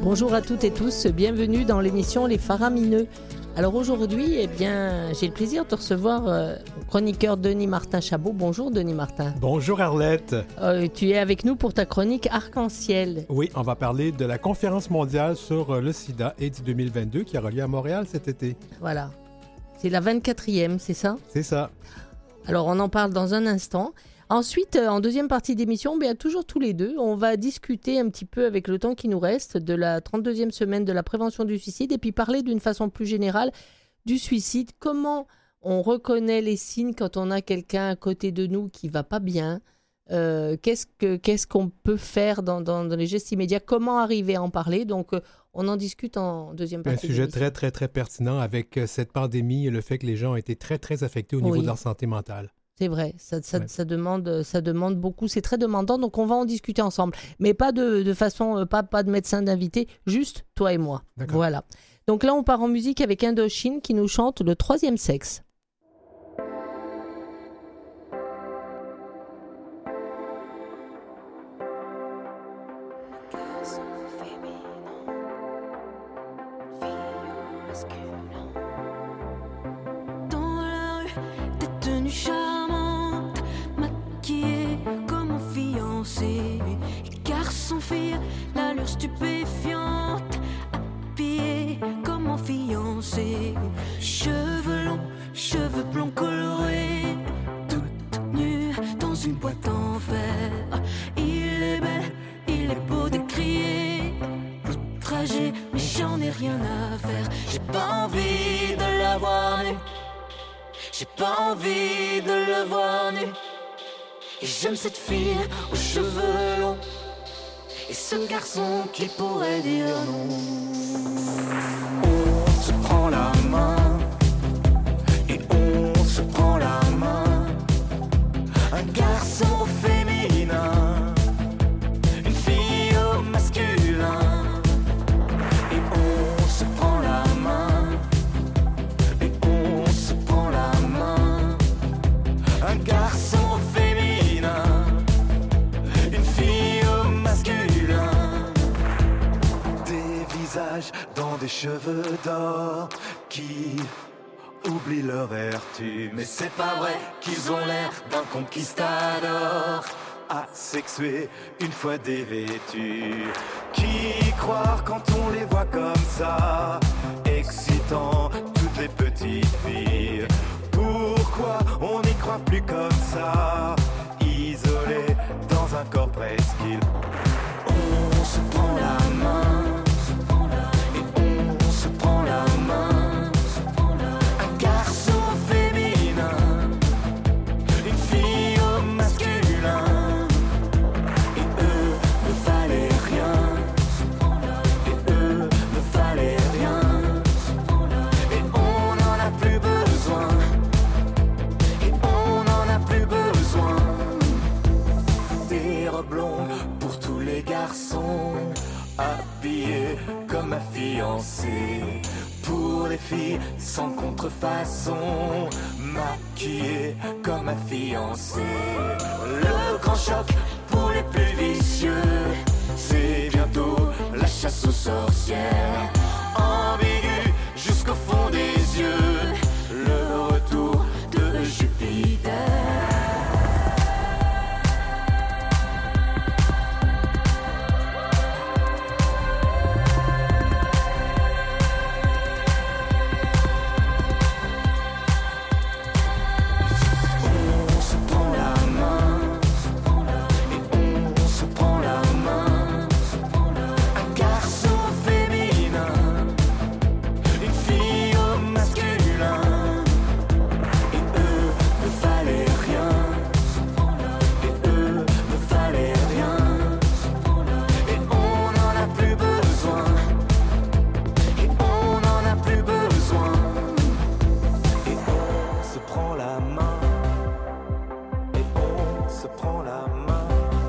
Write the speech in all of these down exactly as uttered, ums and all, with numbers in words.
Bonjour à toutes et tous, bienvenue dans l'émission Les Faramineux. Alors aujourd'hui, eh bien, j'ai le plaisir de recevoir euh, le chroniqueur Denis Martin-Chabot. Bonjour Denis Martin. Bonjour Arlette. Euh, tu es avec nous pour ta chronique Arc-en-Ciel. Oui, on va parler de la conférence mondiale sur le sida AIDS deux mille vingt-deux qui aura lieu à Montréal cet été. Voilà, c'est la vingt-quatrième, c'est ça? C'est ça. Alors on en parle dans un instant. Ensuite, en deuxième partie d'émission, bien, toujours tous les deux, on va discuter un petit peu avec le temps qui nous reste de la trente-deuxième semaine de la prévention du suicide et puis parler d'une façon plus générale du suicide. Comment on reconnaît les signes quand on a quelqu'un à côté de nous qui ne va pas bien, euh, qu'est-ce, que, qu'est-ce qu'on peut faire dans, dans, dans les gestes immédiats, comment arriver à en parler. Donc, euh, on en discute en deuxième partie. Un sujet d'émission. très, très, très pertinent avec cette pandémie et le fait que les gens ont été très, très affectés au niveau Oui. de leur santé mentale. C'est vrai, ça, ça, Ouais. ça, demande, ça demande beaucoup, c'est très demandant, donc on va en discuter ensemble. Mais pas de, de façon, euh, pas, pas de médecin d'invité, juste toi et moi. D'accord. Voilà. Donc là, on part en musique avec Indochine qui nous chante Le Troisième Sexe. Dans la rue, t'es tenue charmante, maquillée comme un fiancé. Garçon-fille, l'allure stupéfiante, habillée comme un fiancé. Cheveux longs, cheveux blonds colorés, toute nue dans une boîte en fer. Il est belle, il est beau de crier. Trajet, mais j'en ai rien à faire. J'ai pas envie de la voir nue. J'ai pas envie de le voir nu. Et j'aime cette fille aux cheveux longs et ce garçon qui pourrait dire non. On se prend la main et on se prend la main. Un garçon féminin, une fille au masculin. Et on se prend la main et on se prend la main. Un garçon féminin, une fille au masculin. Des visages dans des cheveux d'or qui oublient leur vertu. Mais c'est pas vrai qu'ils ont l'air d'un conquistador asexué une fois dévêtus. Qui croire quand on les voit comme ça, excitant toutes les petites filles? Pourquoi on n'y croit plus comme ça, isolé dans un corps presqu'île? On se prend la main et on se prend la main. Un garçon féminin, une fille au masculin. Et eux ne valaient rien. Et eux ne valaient rien. Et on n'en a plus besoin. Et on n'en a plus besoin. Des robes longues pour tous les garçons, habillés comme un fiancé. Pour les filles sans contrefaçon, maquillées comme un fiancé. Le grand choc pour les plus vicieux, c'est bientôt la chasse aux sorcières. Ambigu jusqu'au fond des yeux, le retour de Jupiter. On se prend la main et on se prend la main. Un garçon féminin, une fille au masculin. Et eux ne valaient rien. Et eux ne valaient rien. Et on n'en a plus besoin. Et on n'en a plus besoin. Et on se prend la main. Et on se prend la main.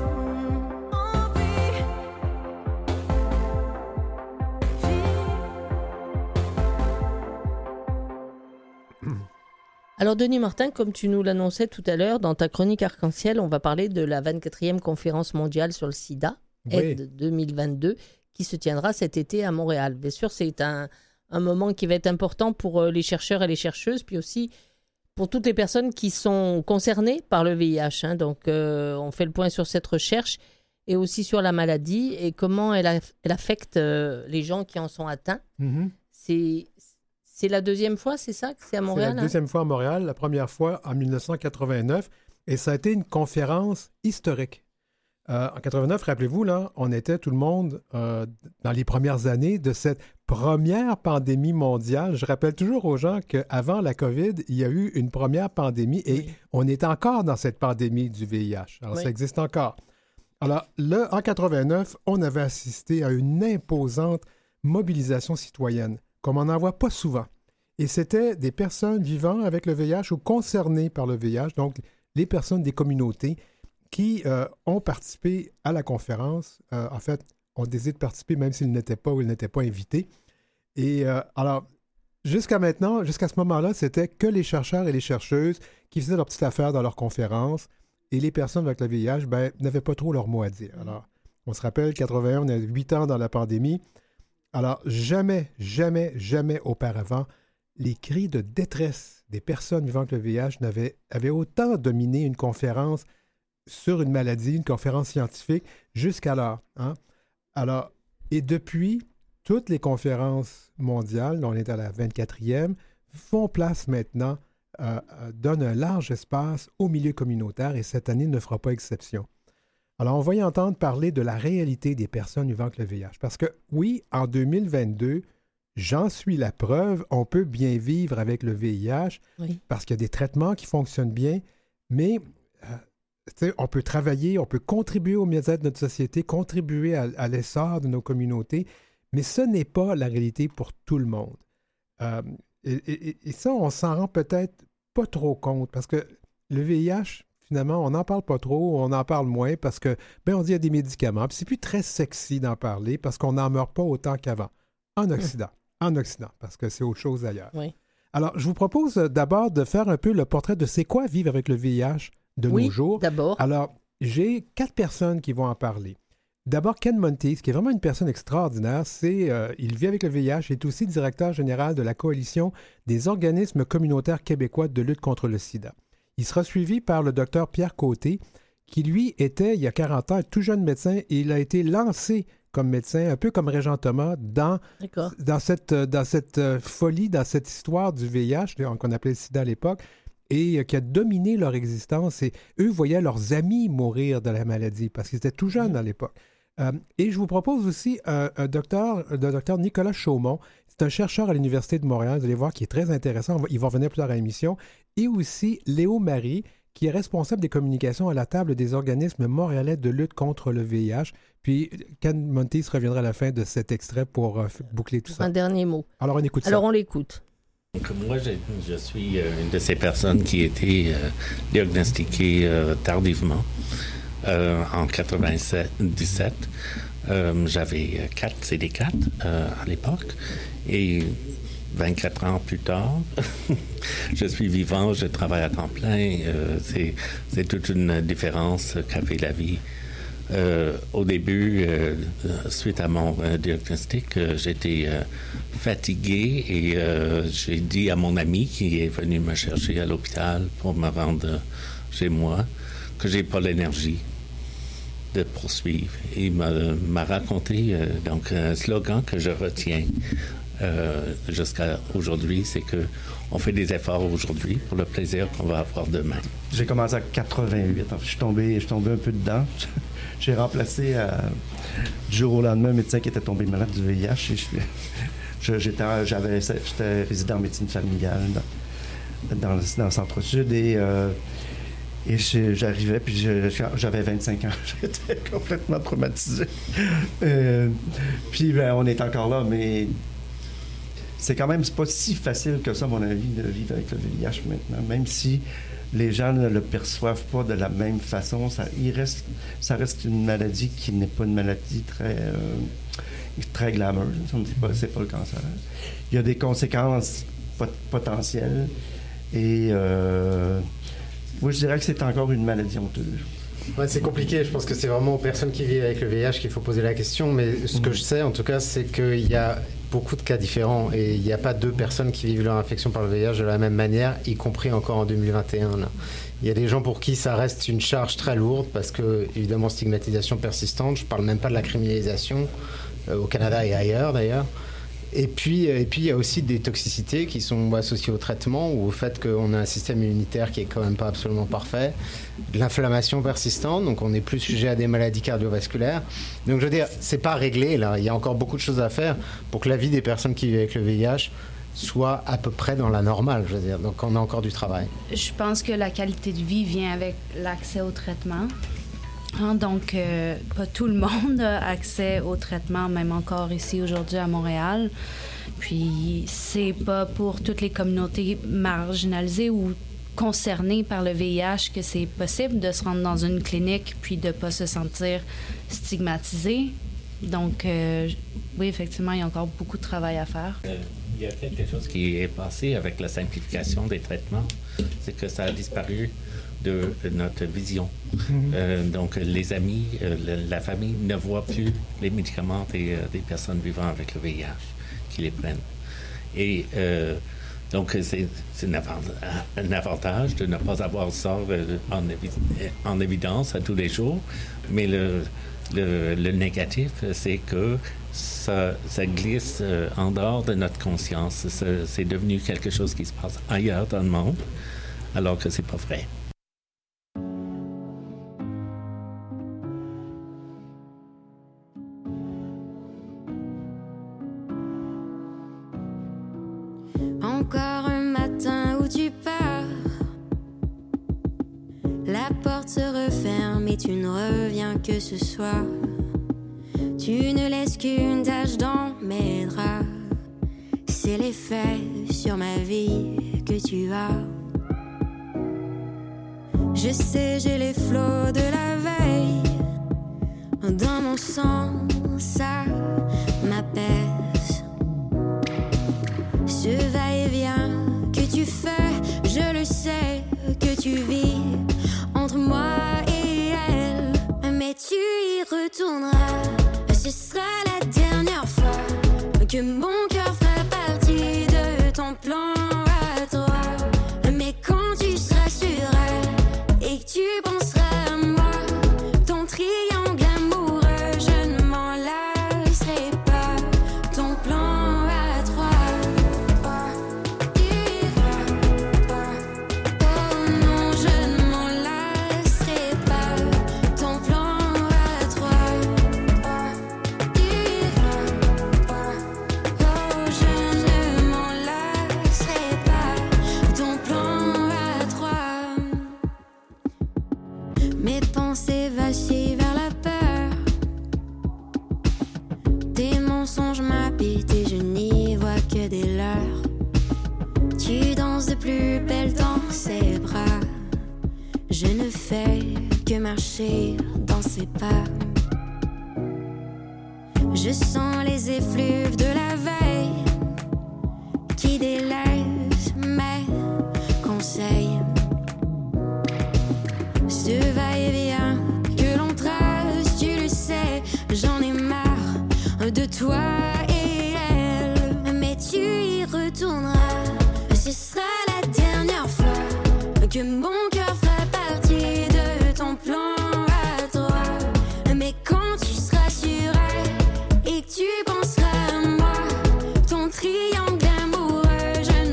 Alors Denis Martin, comme tu nous l'annonçais tout à l'heure, dans ta chronique Arc-en-Ciel, on va parler de la vingt-quatrième conférence mondiale sur le sida, Oui. AIDS deux mille vingt-deux, qui se tiendra cet été à Montréal. Bien sûr, c'est un, un moment qui va être important pour les chercheurs et les chercheuses, puis aussi pour toutes les personnes qui sont concernées par le V I H. Hein. Donc, euh, on fait le point sur cette recherche et aussi sur la maladie et comment elle, a, elle affecte euh, les gens qui en sont atteints. Mm-hmm. C'est, c'est la deuxième fois, c'est ça, que c'est à Montréal? C'est la deuxième hein? fois à Montréal, la première fois en dix-neuf cent quatre-vingt-neuf. Et ça a été une conférence historique. Euh, en quatre-vingt-neuf, rappelez-vous, là, on était tout le monde euh, dans les premières années de cette première pandémie mondiale. Je rappelle toujours aux gens qu'avant la COVID, il y a eu une première pandémie et oui. on est encore dans cette pandémie du V I H. Alors, oui. ça existe encore. Alors, là, en quatre-vingt-neuf, on avait assisté à une imposante mobilisation citoyenne, comme on n'en voit pas souvent. Et c'était des personnes vivant avec le V I H ou concernées par le V I H, donc les personnes des communautés qui euh, ont participé à la conférence. Euh, en fait, ont décidé de participer même s'ils n'étaient pas ou ils n'étaient pas invités. Et euh, alors, jusqu'à maintenant, jusqu'à ce moment-là, c'était que les chercheurs et les chercheuses qui faisaient leur petite affaire dans leur conférence et les personnes avec le V I H ben, n'avaient pas trop leur mot à dire. Alors, on se rappelle, quatre-vingt-un, on a huit ans dans la pandémie. Alors, jamais, jamais, jamais auparavant, les cris de détresse des personnes vivant avec le V I H n'avaient, avaient autant dominé une conférence sur une maladie, une conférence scientifique, jusqu'alors. Hein? Alors, et depuis, toutes les conférences mondiales, on est à la vingt-quatrième, font place maintenant, euh, donnent un large espace au milieu communautaire et cette année ne fera pas exception. Alors, on va y entendre parler de la réalité des personnes vivant avec le V I H. Parce que, oui, en deux mille vingt-deux, j'en suis la preuve, on peut bien vivre avec le V I H oui. parce qu'il y a des traitements qui fonctionnent bien, mais euh, on peut travailler, on peut contribuer au mieux-être de notre société, contribuer à, à l'essor de nos communautés, mais ce n'est pas la réalité pour tout le monde. Euh, et, et, et ça, on s'en rend peut-être pas trop compte parce que le V I H, finalement, on n'en parle pas trop, on en parle moins parce que, ben, on dit qu'il y a des médicaments, puis c'est plus très sexy d'en parler parce qu'on n'en meurt pas autant qu'avant. En Occident. Mmh. En Occident, parce que c'est autre chose ailleurs. Oui. Alors, je vous propose d'abord de faire un peu le portrait de c'est quoi vivre avec le V I H de oui, nos jours. D'abord. Alors, j'ai quatre personnes qui vont en parler. D'abord, Ken Monteith, qui est vraiment une personne extraordinaire. C'est, euh, il vit avec le V I H et est aussi directeur général de la Coalition des organismes communautaires québécois de lutte contre le sida. Il sera suivi par le docteur Pierre Côté, qui, lui, était, il y a quarante ans, un tout jeune médecin et il a été lancé comme médecin, un peu comme Régent Thomas, dans, dans cette, dans cette folie, dans cette histoire du V I H, qu'on appelait le sida à l'époque, et qui a dominé leur existence. Et eux voyaient leurs amis mourir de la maladie, parce qu'ils étaient tout jeunes à l'époque. Euh, et je vous propose aussi un, un docteur, le docteur Nicolas Chaumont. C'est un chercheur à l'Université de Montréal, vous allez voir, qui est très intéressant. Va, il va revenir plus tard à l'émission. Et aussi Léo Marie, qui est responsable des communications à la table des organismes montréalais de lutte contre le V I H. Puis, Ken Monteith reviendra à la fin de cet extrait pour euh, boucler tout ça. Un dernier mot. Alors, on écoute Alors, ça. on l'écoute. Donc, moi, je, je suis euh, une de ces personnes qui a été euh, diagnostiquée euh, tardivement euh, en quatre-vingt-dix-sept. Euh, j'avais quatre C D quatre euh, à l'époque et vingt-quatre ans plus tard, je suis vivant, je travaille à temps plein. Euh, c'est, c'est toute une différence qu'a fait la vie. Euh, au début, euh, suite à mon euh, diagnostic, euh, j'étais euh, fatigué et euh, j'ai dit à mon ami qui est venu me chercher à l'hôpital pour me rendre chez moi que j'ai pas l'énergie de poursuivre. Et il m'a, m'a raconté euh, donc un slogan que je retiens euh, jusqu'à aujourd'hui, c'est que on fait des efforts aujourd'hui pour le plaisir qu'on va avoir demain. J'ai commencé à quatre-vingt-huit. Je suis tombé, je suis tombé un peu dedans. J'ai remplacé euh, du jour au lendemain un médecin qui était tombé malade du V I H. Et je, je, j'étais, j'avais, j'étais résident en médecine familiale dans, dans, dans le centre-sud et, euh, et je, j'arrivais puis je, j'avais vingt-cinq ans. J'étais complètement traumatisé. Euh, puis ben, on est encore là, mais c'est quand même c'est pas si facile que ça, à mon avis, de vivre avec le V I H maintenant, même si les gens ne le perçoivent pas de la même façon. Ça, il reste, ça reste une maladie qui n'est pas une maladie très, euh, très glamoureuse. On ne dit pas, c'est pas le cancer. Il y a des conséquences pot- potentielles. Et euh, moi, je dirais que c'est encore une maladie honteuse. Ouais, c'est compliqué. Je pense que c'est vraiment aux personnes qui vivent avec le V I H qu'il faut poser la question. Mais ce que je sais, en tout cas, c'est qu'il y a beaucoup de cas différents. Et il n'y a pas deux personnes qui vivent leur infection par le V I H de la même manière, y compris encore en deux mille vingt et un. Là. Il y a des gens pour qui ça reste une charge très lourde parce que, évidemment, stigmatisation persistante. Je ne parle même pas de la criminalisation euh, au Canada et ailleurs, d'ailleurs. Et puis, et puis, il y a aussi des toxicités qui sont associées au traitement ou au fait qu'on a un système immunitaire qui est quand même pas absolument parfait, de l'inflammation persistante, donc on est plus sujet à des maladies cardiovasculaires. Donc, je veux dire, c'est pas réglé, là. Il y a encore beaucoup de choses à faire pour que la vie des personnes qui vivent avec le V I H soit à peu près dans la normale, je veux dire. Donc, on a encore du travail. Je pense que la qualité de vie vient avec l'accès au traitement. Hein, donc, euh, pas tout le monde a accès au traitement, même encore ici aujourd'hui à Montréal. Puis, c'est pas pour toutes les communautés marginalisées ou concernées par le V I H que c'est possible de se rendre dans une clinique puis de pas se sentir stigmatisé. Donc, euh, oui, effectivement, il y a encore beaucoup de travail à faire. Euh, il y a quelque chose qui est passé avec la simplification des traitements, c'est que ça a disparu de notre vision. Mm-hmm. Euh, donc, les amis, euh, la, la famille ne voit plus les médicaments des, euh, des personnes vivant avec le V I H qui les prennent. Et euh, donc, c'est, c'est un, avant- un avantage de ne pas avoir ça euh, en, évi- en évidence à tous les jours, mais le, le, le négatif, c'est que ça, ça glisse euh, en dehors de notre conscience. C'est, c'est devenu quelque chose qui se passe ailleurs dans le monde, alors que c'est pas vrai. Encore un matin où tu pars, la porte se referme et tu ne reviens que ce soir. Tu ne laisses qu'une tache dans mes draps. C'est l'effet sur ma vie que tu as. Je sais, j'ai les flots de la veille dans mon sang, ça m'apaise. Ce va-et-vient que tu fais, je le sais, que tu vis entre moi et elle. Mais tu y retourneras, ce sera la dernière fois que mon cœur fera partie de ton plan à toi. Mais quand tu seras sur elle et que tu penseras à moi, ton triangle amoureux, je ne m'en lasserai pas. Ton plan à trois. Vacille vers la peur. Tes mensonges m'habitent et je n'y vois que des leurres. Tu danses de plus belle dans ses bras. Je ne fais que marcher dans ses pas. Je sens les effluves de la veille qui délaissent mes conseils. Ce va-et-vient que l'on trace, tu le sais, j'en ai marre de toi et elle. Mais tu y retourneras, ce sera la dernière fois que mon cœur fera partie de ton plan à toi. Mais quand tu seras sur elle et que tu penseras à moi, ton triangle amoureux, je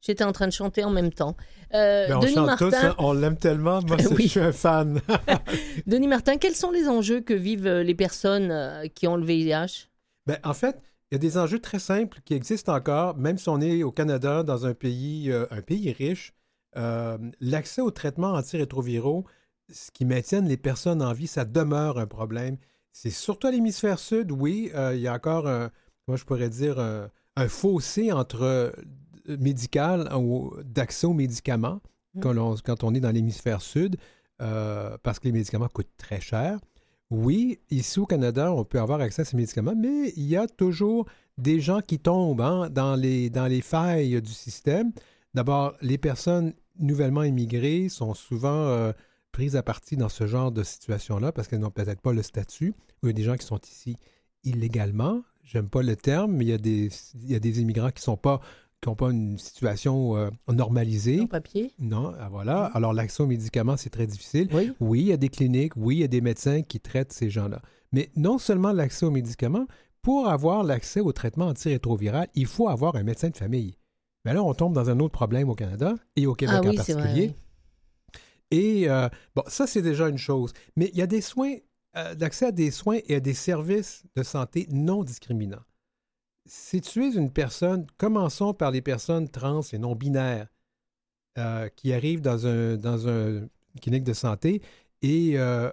J'étais en train de chanter en même temps. Euh, Ben, on Denis chante Martin, tous, hein, on l'aime tellement. Moi, c'est- Oui. je suis un fan. Denis Martin, quels sont les enjeux que vivent euh, les personnes euh, qui ont le V I H? Ben, en fait, il y a des enjeux très simples qui existent encore, même si on est au Canada, dans un pays, euh, un pays riche. Euh, l'accès aux traitements antirétroviraux, ce qui maintiennent les personnes en vie, ça demeure un problème. C'est surtout à l'hémisphère sud, oui, euh, il y a encore, un, comment je pourrais dire, un, un fossé entre euh, médical ou d'accès aux médicaments Mm. quand, l'on- quand on est dans l'hémisphère sud, euh, parce que les médicaments coûtent très cher. Oui, ici au Canada, on peut avoir accès à ces médicaments, mais il y a toujours des gens qui tombent hein, dans, les, dans les failles du système. D'abord, les personnes nouvellement immigrées sont souvent euh, prises à partie dans ce genre de situation-là parce qu'elles n'ont peut-être pas le statut. Ou il y a des gens qui sont ici illégalement. J'aime pas le terme, mais il y a des, il y a des immigrants qui sont pas, qui n'ont pas une situation euh, normalisée. En papier? Non, ah, voilà. Alors, l'accès aux médicaments, c'est très difficile. Oui. Oui, il y a des cliniques, oui, il y a des médecins qui traitent ces gens-là. Mais non seulement l'accès aux médicaments, pour avoir l'accès au traitement antirétroviral, il faut avoir un médecin de famille. Mais là, on tombe dans un autre problème au Canada et au Québec Ah oui, en c'est particulier. vrai, Et, euh, bon, ça, c'est déjà une chose. Mais il y a des soins, euh, l'accès à des soins et à des services de santé non discriminants. Si tu es une personne, commençons par les personnes trans et non-binaires euh, qui arrivent dans un, dans un, une clinique de santé et euh,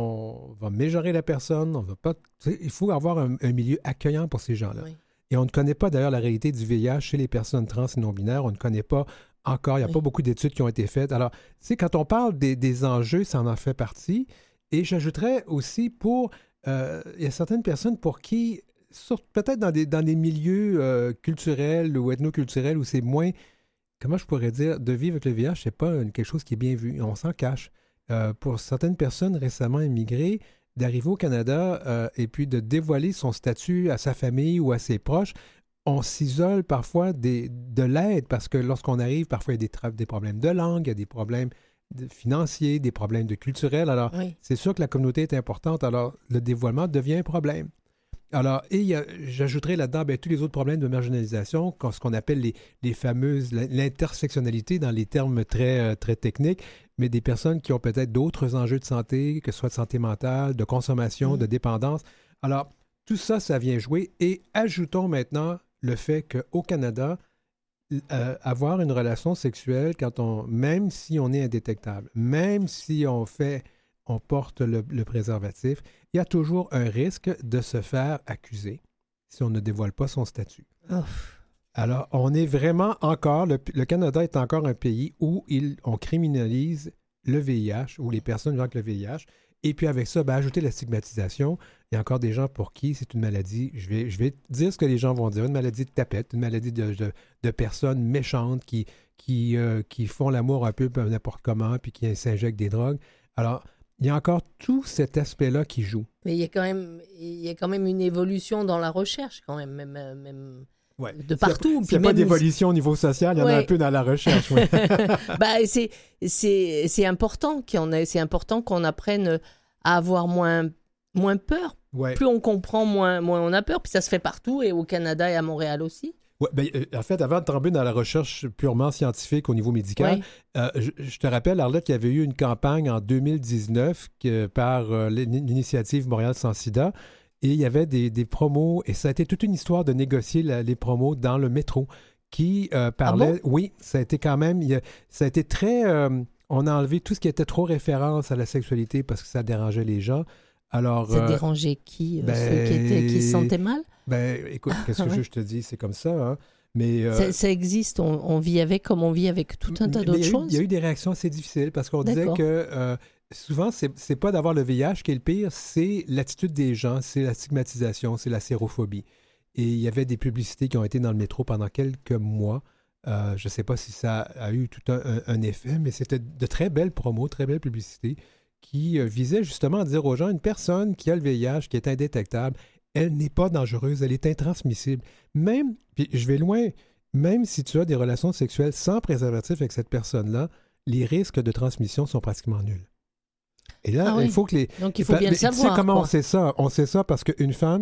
on va méjorer la personne. On va pas, tu sais, il faut avoir un, un milieu accueillant pour ces gens-là. Oui. Et on ne connaît pas d'ailleurs la réalité du V I H chez les personnes trans et non-binaires. On ne connaît pas encore. Il n'y a Oui. pas beaucoup d'études qui ont été faites. Alors, tu sais, quand on parle des, des enjeux, ça en fait partie. Et j'ajouterais aussi pour... euh, il y a certaines personnes pour qui, sur- peut-être dans des, dans des milieux euh, culturels ou ethnoculturels où c'est moins... Comment je pourrais dire? De vivre avec le V I H, c'est pas une- quelque chose qui est bien vu. On s'en cache. Euh, pour certaines personnes récemment immigrées, d'arriver au Canada euh, et puis de dévoiler son statut à sa famille ou à ses proches, on s'isole parfois des, de l'aide parce que lorsqu'on arrive, parfois il y a des, tra- des problèmes de langue, il y a des problèmes de- financiers, des problèmes de culturels. Alors, Oui. c'est sûr que la communauté est importante. Alors, le dévoilement devient un problème. Alors, et il y a- j'ajouterais là-dedans ben, tous les autres problèmes de marginalisation, qu'on- ce qu'on appelle les, les fameuses, la- l'intersectionnalité dans les termes très, euh, très techniques, mais des personnes qui ont peut-être d'autres enjeux de santé, que ce soit de santé mentale, de consommation, Mhm. de dépendance. Alors, tout ça, ça vient jouer. Et ajoutons maintenant le fait qu'au Canada, euh, avoir une relation sexuelle, quand on, même si on est indétectable, même si on fait, on porte le, le préservatif, il y a toujours un risque de se faire accuser si on ne dévoile pas son statut. Oh. Alors, on est vraiment encore, le, le Canada est encore un pays où il, on criminalise le V I H ou les personnes vivant avec le V I H. Et puis avec ça, ben, ajouter la stigmatisation. Il y a encore des gens pour qui c'est une maladie, je vais, je vais dire ce que les gens vont dire, une maladie de tapette, une maladie de, de, de personnes méchantes qui, qui, euh, qui font l'amour un peu n'importe comment puis qui s'injectent des drogues. Alors, il y a encore tout cet aspect-là qui joue. Mais il y a quand même, il y a quand même une évolution dans la recherche, quand même, même, euh, même Ouais. de partout. S'il n'y a puis pas même- d'évolution au niveau social, il y en a Ouais. un peu dans la recherche. Ouais. bah, c'est, c'est, c'est important qu'il y en ait, c'est important qu'on apprenne à avoir moins, moins peur. Ouais. Plus on comprend, moins, moins on a peur. Puis ça se fait partout, et au Canada et à Montréal aussi. Ouais, ben, euh, en fait, avant de tomber dans la recherche purement scientifique au niveau médical, Ouais. euh, je, je te rappelle, Arlette, qu'il y avait eu une campagne en deux mille dix-neuf que, par euh, l'in- l'initiative Montréal sans sida, et il y avait des, des promos, et ça a été toute une histoire de négocier la- les promos dans le métro qui euh, parlait... Ah bon? Oui, ça a été quand même... il y a- ça a été très... euh, on a enlevé tout ce qui était trop référence à la sexualité parce que ça dérangeait les gens. Alors, Ça euh, dérangeait qui? euh, ben, Ceux qui, étaient, qui se sentaient mal? ben, écoute, qu'est-ce que Ouais. je, je te dis? C'est comme ça, hein? Mais... euh, ça, ça existe, on, on vit avec comme on vit avec tout un tas Mais d'autres il y a eu- choses. Il y a eu des réactions assez difficiles parce qu'on disait D'accord. que euh, souvent, c'est c'est pas d'avoir le V I H qui est le pire, c'est l'attitude des gens, c'est la stigmatisation, c'est la sérophobie. Et il y avait des publicités qui ont été dans le métro pendant quelques mois. Euh, je ne sais pas si ça a eu tout un, un- un effet, mais c'était de très belles promos, très belles publicités qui euh, visaient justement à dire aux gens, une personne qui a le V I H, qui est indétectable, elle n'est pas dangereuse, elle est intransmissible. Même, puis je vais loin, même si tu as des relations sexuelles sans préservatif avec cette personne-là, les risques de transmission sont pratiquement nuls. Et là, Ah oui. il faut que les... Donc il faut bien Mais le tu sais savoir. comment quoi. on sait ça? On sait ça parce qu'une femme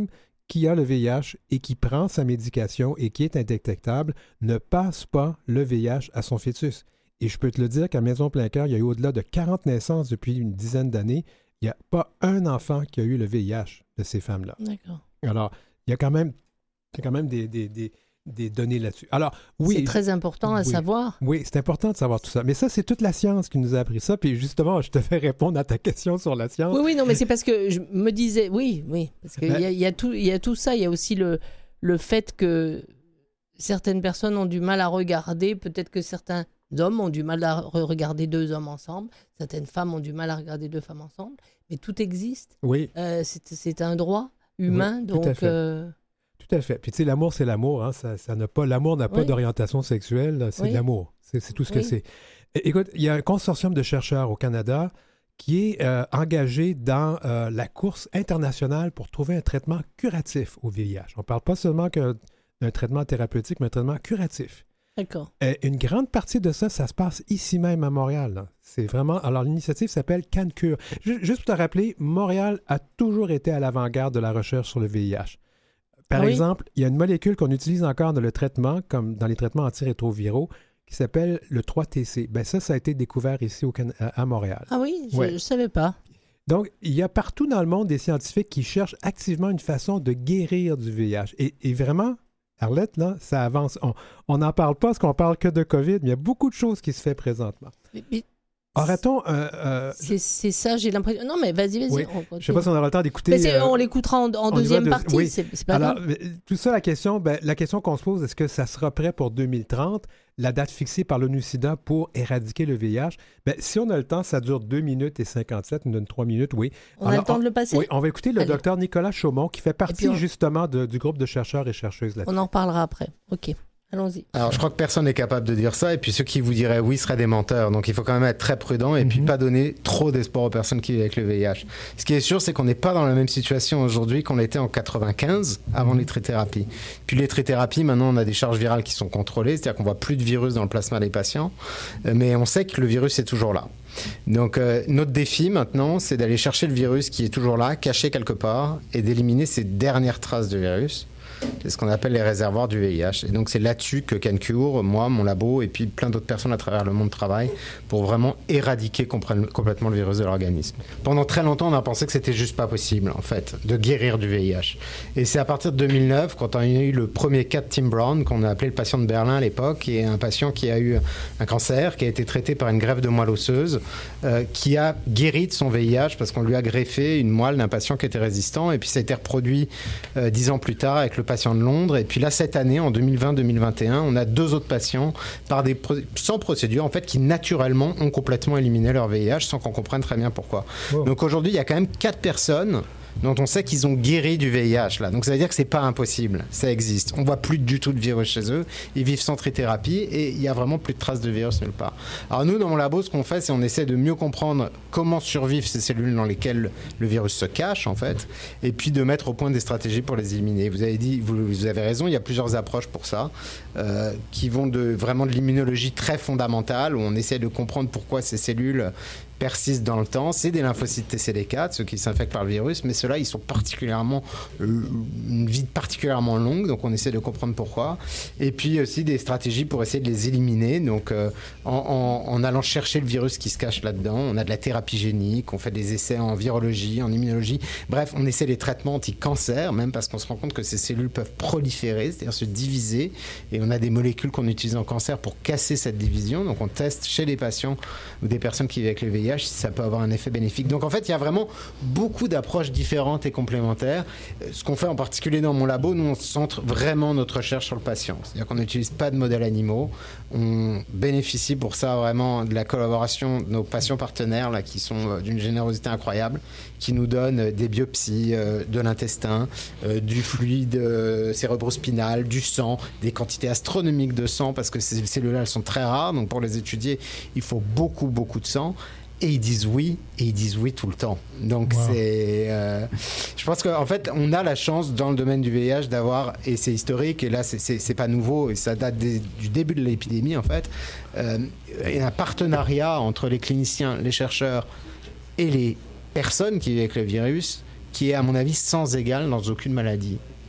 qui a le V I H et qui prend sa médication et qui est indétectable ne passe pas le V I H à son fœtus. Et je peux te le dire qu'à Maison Plein-Cœur, il y a eu au-delà de quarante naissances depuis une dizaine d'années. Il n'y a pas un enfant qui a eu le V I H de ces femmes-là. D'accord. Alors, il y a quand même, il y a quand même des, des, des, des données là-dessus. Alors, oui. C'est très important à oui, savoir. Oui, c'est important de savoir tout ça. Mais ça, c'est toute la science qui nous a appris ça. Puis justement, je te fais répondre à ta question sur la science. Oui, oui, non, mais c'est parce que je me disais, oui, oui, parce qu'il Ben, y, a, il y, a tout, il y a tout ça. Il y a aussi le, le fait que certaines personnes ont du mal à regarder, peut-être que certains hommes ont du mal à re- regarder deux hommes ensemble, certaines femmes ont du mal à regarder deux femmes ensemble, mais tout existe. Oui, Euh, c'est, c'est un droit humain, Oui, tout à donc... fait. euh, tout à fait. Puis tu sais, l'amour, c'est l'amour. Hein. Ça, ça n'a pas, l'amour n'a pas Oui. d'orientation sexuelle. C'est Oui. de l'amour. C'est, c'est tout ce que Oui. c'est. É- Écoute, il y a un consortium de chercheurs au Canada qui est euh, engagé dans euh, la course internationale pour trouver un traitement curatif au V I H. On ne parle pas seulement que d'un traitement thérapeutique, mais un traitement curatif. D'accord. Euh, une grande partie de ça, ça se passe ici même à Montréal. Là. C'est vraiment... Alors, l'initiative s'appelle CanCure. Ju- Juste pour te rappeler, Montréal a toujours été à l'avant-garde de la recherche sur le V I H. Par Ah oui? exemple, il y a une molécule qu'on utilise encore dans le traitement, comme dans les traitements antirétroviraux, qui s'appelle le trois T C. Ben ça, ça a été découvert ici au Can- à à Montréal. Ah oui, je Ouais. ne savais pas. Donc, il y a partout dans le monde des scientifiques qui cherchent activement une façon de guérir du V I H. Et, et vraiment, Arlette, là, ça avance. On n'en parle pas parce qu'on parle que de COVID, mais il y a beaucoup de choses qui se font présentement. Mais- mais Aurait-on... euh, euh, c'est, c'est ça, j'ai l'impression... Non, mais vas-y, vas-y. Oui. on je ne sais continue. pas si on aura le temps d'écouter... Mais c'est- euh, on l'écoutera en, en on y deuxième va de- partie, oui. c'est, c'est pas Alors, grave. mais, tout ça, la question, ben, la question qu'on se pose, est-ce que ça sera prêt pour deux mille trente, la date fixée par l'ONU-SIDA pour éradiquer le V I H? Ben, si on a le temps, ça dure deux minutes et cinquante-sept, on donne trois minutes, oui. On a Alors, le temps de le passer? Oui, on va écouter le Allez. docteur Nicolas Chaumont, qui fait partie puis on- justement de- du groupe de chercheurs et chercheuses là-dessus. On en reparlera après. OK, allons-y. Alors, je crois que personne n'est capable de dire ça, et puis ceux qui vous diraient oui seraient des menteurs. Donc, il faut quand même être très prudent et puis Mhm. pas donner trop d'espoir aux personnes qui vivent avec le V I H. Ce qui est sûr, c'est qu'on n'est pas dans la même situation aujourd'hui qu'on l'était en quatre-vingt-quinze, avant les trithérapies. Puis les trithérapies, maintenant, on a des charges virales qui sont contrôlées, c'est-à-dire qu'on voit plus de virus dans le plasma des patients, euh, mais on sait que le virus est toujours là. Donc, euh, notre défi maintenant, c'est d'aller chercher le virus qui est toujours là, caché quelque part, et d'éliminer ces dernières traces de virus. C'est ce qu'on appelle les réservoirs du V I H. Et donc, c'est là-dessus que CanCure, moi, mon labo, et puis plein d'autres personnes à travers le monde travaillent pour vraiment éradiquer compré- complètement le virus de l'organisme. Pendant très longtemps, on a pensé que c'était juste pas possible, en fait, de guérir du V I H. Et c'est à partir de deux mille neuf, quand on a eu le premier cas de Tim Brown, qu'on a appelé le patient de Berlin à l'époque, qui est un patient qui a eu un cancer, qui a été traité par une greffe de moelle osseuse, euh, qui a guéri de son V I H parce qu'on lui a greffé une moelle d'un patient qui était résistant. Et puis, ça a été reproduit euh, dix ans plus tard avec le patient de Londres. Et puis là, cette année, en deux mille vingt deux mille vingt et un, on a deux autres patients par des pro- sans procédure, en fait, qui naturellement ont complètement éliminé leur V I H sans qu'on comprenne très bien pourquoi. Wow. Donc aujourd'hui, il y a quand même quatre personnes dont on sait qu'ils ont guéri du V I H là. Donc ça veut dire que c'est pas impossible, ça existe. On voit plus du tout de virus chez eux, ils vivent sans trithérapie et il y a vraiment plus de traces de virus nulle part. Alors nous dans mon labo, ce qu'on fait, c'est on essaie de mieux comprendre comment survivent ces cellules dans lesquelles le virus se cache en fait, et puis de mettre au point des stratégies pour les éliminer. Vous avez dit, vous, vous avez raison, il y a plusieurs approches pour ça, euh, qui vont de vraiment de l'immunologie très fondamentale où on essaie de comprendre pourquoi ces cellules persistent dans le temps. C'est des lymphocytes T C D quatre, ceux qui s'infectent par le virus, mais ceux-là, ils sont particulièrement, euh, une vie particulièrement longue, donc on essaie de comprendre pourquoi. Et puis aussi des stratégies pour essayer de les éliminer, donc euh, en, en, en allant chercher le virus qui se cache là-dedans. On a de la thérapie génique, on fait des essais en virologie, en immunologie. Bref, on essaie les traitements anti-cancer, même parce qu'on se rend compte que ces cellules peuvent proliférer, c'est-à-dire se diviser, et on a des molécules qu'on utilise en cancer pour casser cette division. Donc on teste chez les patients ou des personnes qui vivent avec le V I H si ça peut avoir un effet bénéfique. Donc en fait, il y a vraiment beaucoup d'approches différentes et complémentaires. Ce qu'on fait en particulier dans mon labo, nous on centre vraiment notre recherche sur le patient. C'est-à-dire qu'on n'utilise pas de modèles animaux. On bénéficie pour ça vraiment de la collaboration de nos patients partenaires là, qui sont d'une générosité incroyable, qui nous donnent des biopsies euh, de l'intestin, euh, du fluide euh, cérébrospinal, du sang, des quantités astronomiques de sang parce que ces cellules-là elles sont très rares. Donc pour les étudier, il faut beaucoup beaucoup de sang. Et ils disent oui, et ils disent oui tout le temps. Donc wow. c'est, euh, je pense qu'en fait, on a la chance dans le domaine du V I H d'avoir, et c'est historique, et là c'est, c'est, c'est pas nouveau, et ça date des, du début de l'épidémie en fait, euh, un partenariat entre les cliniciens, les chercheurs et les personnes qui vivent avec le virus, qui est à mon avis sans égal dans aucune maladie.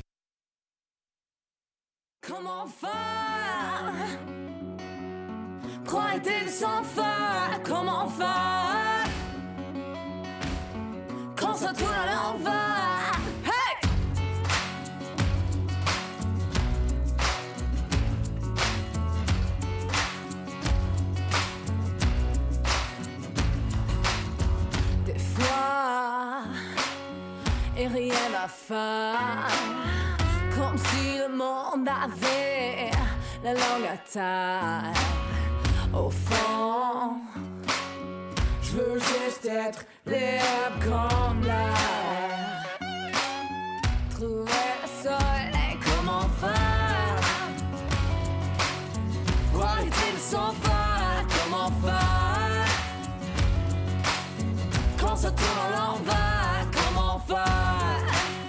arrêter de s'en faire? Comment faire quand ça tourne à l'envers? Hey! Des fois, et rien à faire, comme si le monde avait la langue à terre. Au fond, je veux juste être libre comme l'air. Trouver le soleil, comment faire? Pour arrêter de s'en faire, comment faire? Quand ça tourne à l'envers, comment faire?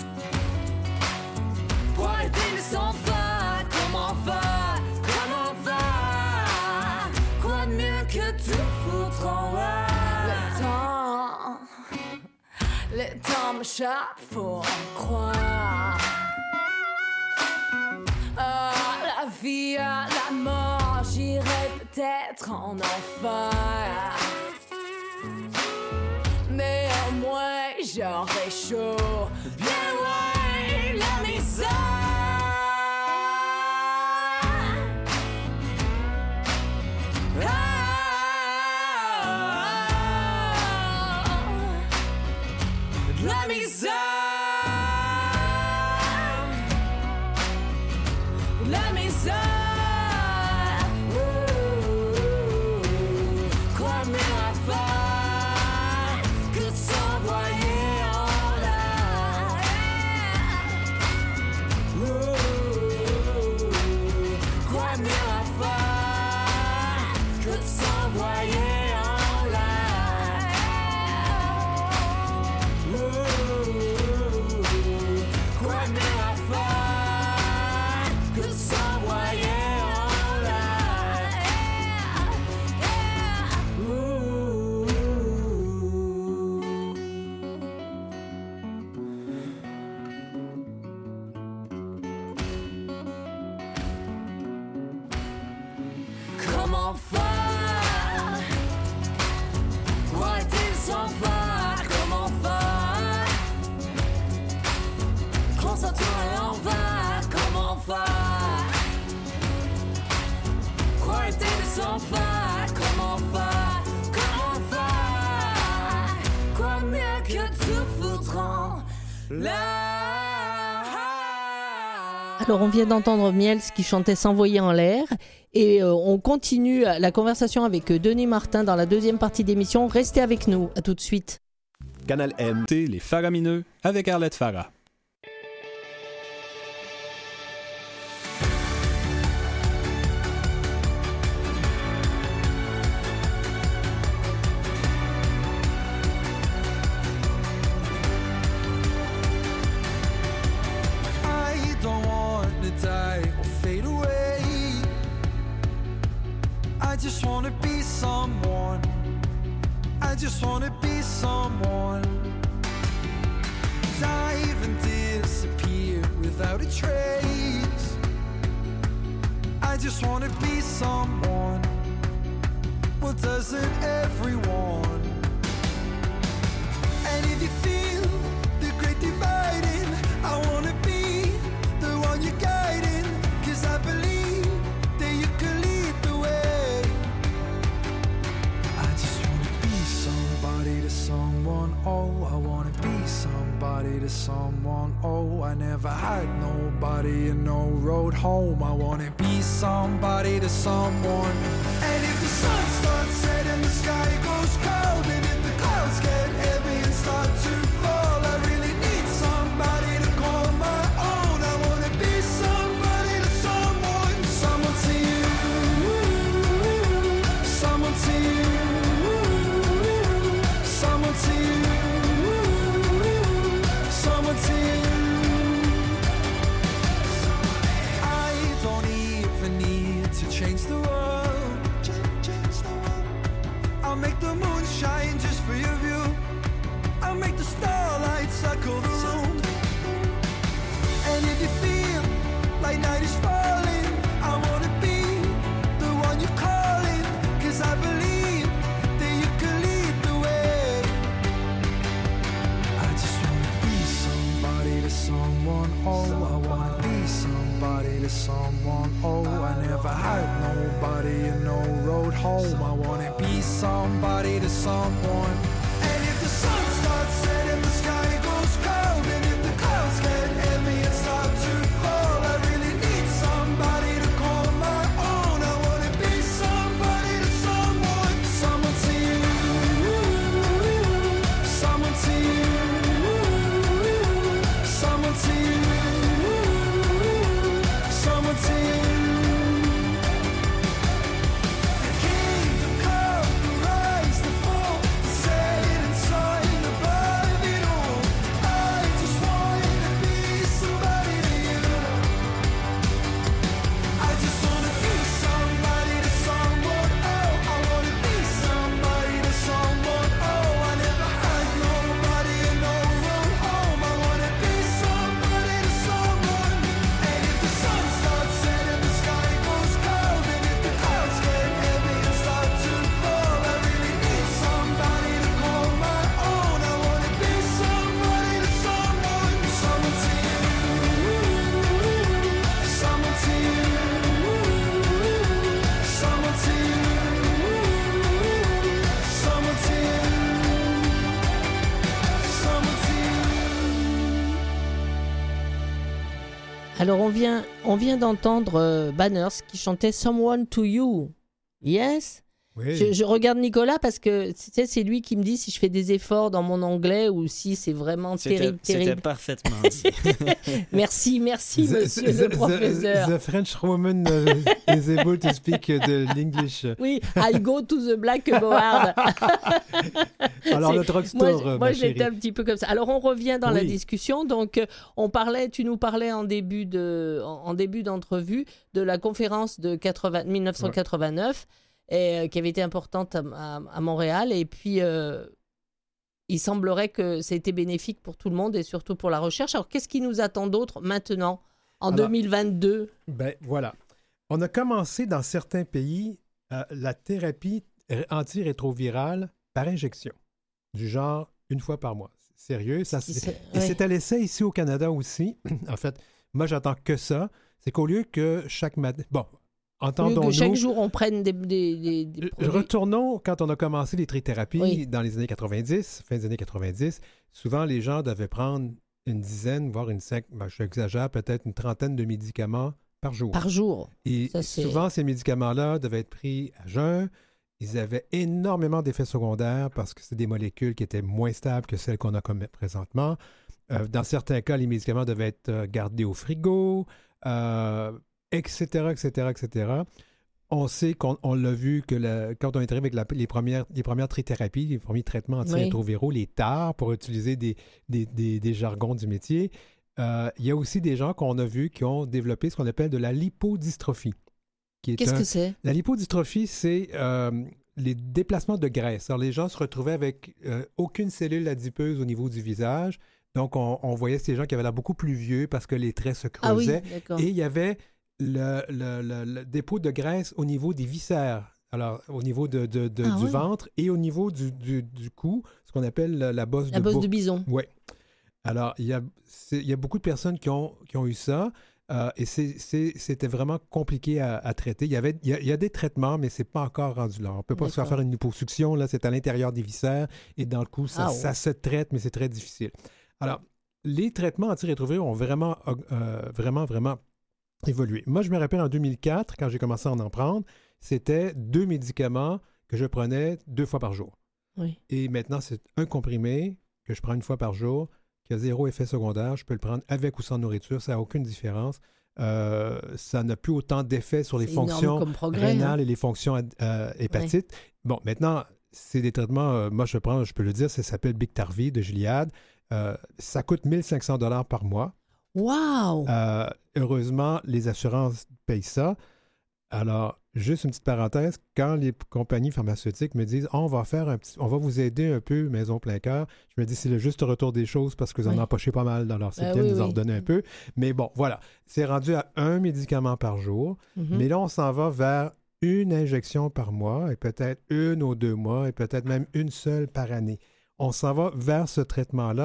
Pour arrêter de s'en faire, comment faire? Comment faire? Quoi de mieux que tout foutre en l'air? Le temps, le temps m'échappe, faut en croire. Ah, la vie à la mort, j'irai peut-être en enfer. Mais au moins j'aurai chaud, bien loin la misère. La misère, la misère. Ouh, quoi mieux à faire que de s'envoyer en l'air? Ouh, quoi mieux à faire que de s'envoyer en l'air? Quoi mieux à faire que de s'envoyer en l'air? Comment faire pour arrêter de s'en faire? Comment faire quand ça tourne à l'envers? Comment faire pour arrêter de s'en faire? Comment faire? Comment faire? Quoi mieux que tout foutre en l'air? Alors, on vient d'entendre Miels qui chantait S'envoyer en l'air. Et euh, on continue la conversation avec Denis Martin dans la deuxième partie d'émission. Restez avec nous. À tout de suite. Canal M. C'est les Faramineux avec Arlette Farah. I don't want to die or fade away. I just want to be someone. I just want to be someone. Dive and disappear without a trace. I just want to be someone. Well, doesn't everyone? And if you feel the great dividing, I want to be the one you're guiding. 'Cause I believe that you can lead the way. I just want to be somebody to someone. Oh, I want to be somebody to someone. Oh, I never had nobody and no road home. I want to be somebody to someone. And if the sun starts setting, the sky goes cold. And if the clouds get heavy and start to fall, I really need somebody to call my own. I want to be somebody to someone. Someone to you. Someone to you. Someone to you. Someone to you. I don't even need to change the world. I'll make the moon to someone. Oh, I wanna be somebody to someone. Oh, I never had nobody and no road home. I wanna be somebody to someone. And if the sun starts setting, the sky goes cold, and if the clouds get heavy and start to fall, I really need somebody to call my own. I wanna be somebody to someone. Someone to you, someone to you, someone to you, someone to you. The kingdom come, the rise, the fall, the set and sign above it all. I just wanna be somebody to you. I just wanna be somebody to someone. Oh, I wanna be somebody to someone. Oh, I never had nobody and no road home. I wanna be somebody to someone. And if the sun starts setting, the sky goes cold, and if the clouds get heavy and start to fall, I really need somebody to call my own. I wanna be somebody to someone. Someone to you, someone to you, someone to you, someone to you, someone to you. Alors, on vient, on vient d'entendre euh, Banners qui chantait Someone to You. Yes? Oui. Je, je regarde Nicolas parce que tu sais, c'est lui qui me dit si je fais des efforts dans mon anglais ou si c'est vraiment C'était, terrible, c'était terrible. parfaitement dit. Merci, merci, The- monsieur the- le the- professeur. The, French woman uh, is able to speak uh, the English. Oui, I go to the Blackboard. Alors, C'est- le drugstore, Moi, euh, moi ma j'étais chérie. un petit peu comme ça. Alors, on revient dans la Oui. discussion. Donc, euh, on parlait, tu nous parlais en début de, en, en début d'entrevue de la conférence de quatre-vingts dix-neuf cent quatre-vingt-neuf et, euh, qui avait été importante à, à- à Montréal. Et puis, euh, il semblerait que c'était bénéfique pour tout le monde et surtout pour la recherche. Alors, qu'est-ce qui nous attend d'autre maintenant, en Alors, deux mille vingt-deux? Ben voilà. On a commencé dans certains pays euh, la thérapie r- antirétrovirale par injection, du genre une fois par mois. Sérieux, ça C'est- c'est- c'est- et ouais. c'est à l'essai ici au Canada aussi. En fait, moi j'attends que ça. C'est qu'au lieu que chaque matin, bon, Au lieu entendons-nous. que chaque jour, on prenne des, des, des, des Euh, produits. Retournons quand on a commencé les trithérapies Oui. dans les années quatre-vingt-dix, fin des années quatre-vingt-dix. Souvent, les gens devaient prendre une dizaine, voire une cinq, ben, j'exagère, peut-être une trentaine de médicaments par jour. Par jour. Et Ça, c'est- souvent, ces médicaments-là devaient être pris à jeun. Ils avaient énormément d'effets secondaires parce que c'est des molécules qui étaient moins stables que celles qu'on a comme présentement. Euh, dans certains cas, les médicaments devaient être euh, gardés au frigo, euh, et cetera, et cetera, et cetera. On sait qu'on on l'a vu que la- quand on est arrivé avec la- les, premières, les premières trithérapies, les premiers traitements antirétroviraux, les T A R, pour utiliser des, des, des- des jargons du métier, euh, il y a aussi des gens qu'on a vus qui ont développé ce qu'on appelle de la lipodystrophie. qui est Qu'est-ce un- que c'est? La lipodystrophie, c'est euh, les déplacements de graisse. Alors, les gens se retrouvaient avec euh, aucune cellule adipeuse au niveau du visage. Donc, on, on voyait ces gens qui avaient l'air beaucoup plus vieux parce que les traits se Ah oui, creusaient. d'accord. Et il y avait le, le- le- le dépôt de graisse au niveau des viscères. Alors, au niveau de, de- de- Ah du oui. ventre et au niveau du, du- du cou, ce qu'on appelle la, la bosse La de bosse bou- de bison. Oui. Alors, il y a, c'est- il y a beaucoup de personnes qui ont, qui ont eu ça. euh, et c'est- c'est- c'était vraiment compliqué à, à traiter. Il y, avait, il, y a, il y a des traitements, mais c'est pas encore rendu là. On ne peut pas se faire D'accord. faire une liposuction. Là, c'est à l'intérieur des viscères. Et dans le cou, ça, Ah ouais. ça se traite, mais c'est très difficile. Alors, les traitements antirétroviraux ont vraiment, euh, vraiment, vraiment évolué. Moi, je me rappelle en deux mille quatre, quand j'ai commencé à en prendre, c'était deux médicaments que je prenais deux fois par jour. Oui. Et maintenant, c'est un comprimé que je prends une fois par jour, qui a zéro effet secondaire. Je peux le prendre avec ou sans nourriture, ça n'a aucune différence. Euh, ça n'a plus autant d'effet sur les C'est énorme fonctions comme progrès, rénales hein. et les fonctions euh, hépatites. Bon, maintenant, c'est des traitements, euh, moi je prends, je peux le dire, ça s'appelle Biktarvy de Gilead. Euh, ça coûte mille cinq cents dollars par mois. Wow! Euh, heureusement, les assurances payent ça. Alors, juste une petite parenthèse, quand les compagnies pharmaceutiques me disent oh, on va faire un petit, on va vous aider un peu, maison plein cœur, je me dis c'est le juste retour des choses parce que vous en Oui. empochez pas mal dans leur Ben système, oui, ils en oui. redonnent un peu. Mais bon, voilà, c'est rendu à un médicament par jour. Mhm. Mais là, on s'en va vers une injection par mois et peut-être une ou deux mois et peut-être même une seule par année. On s'en va vers ce traitement-là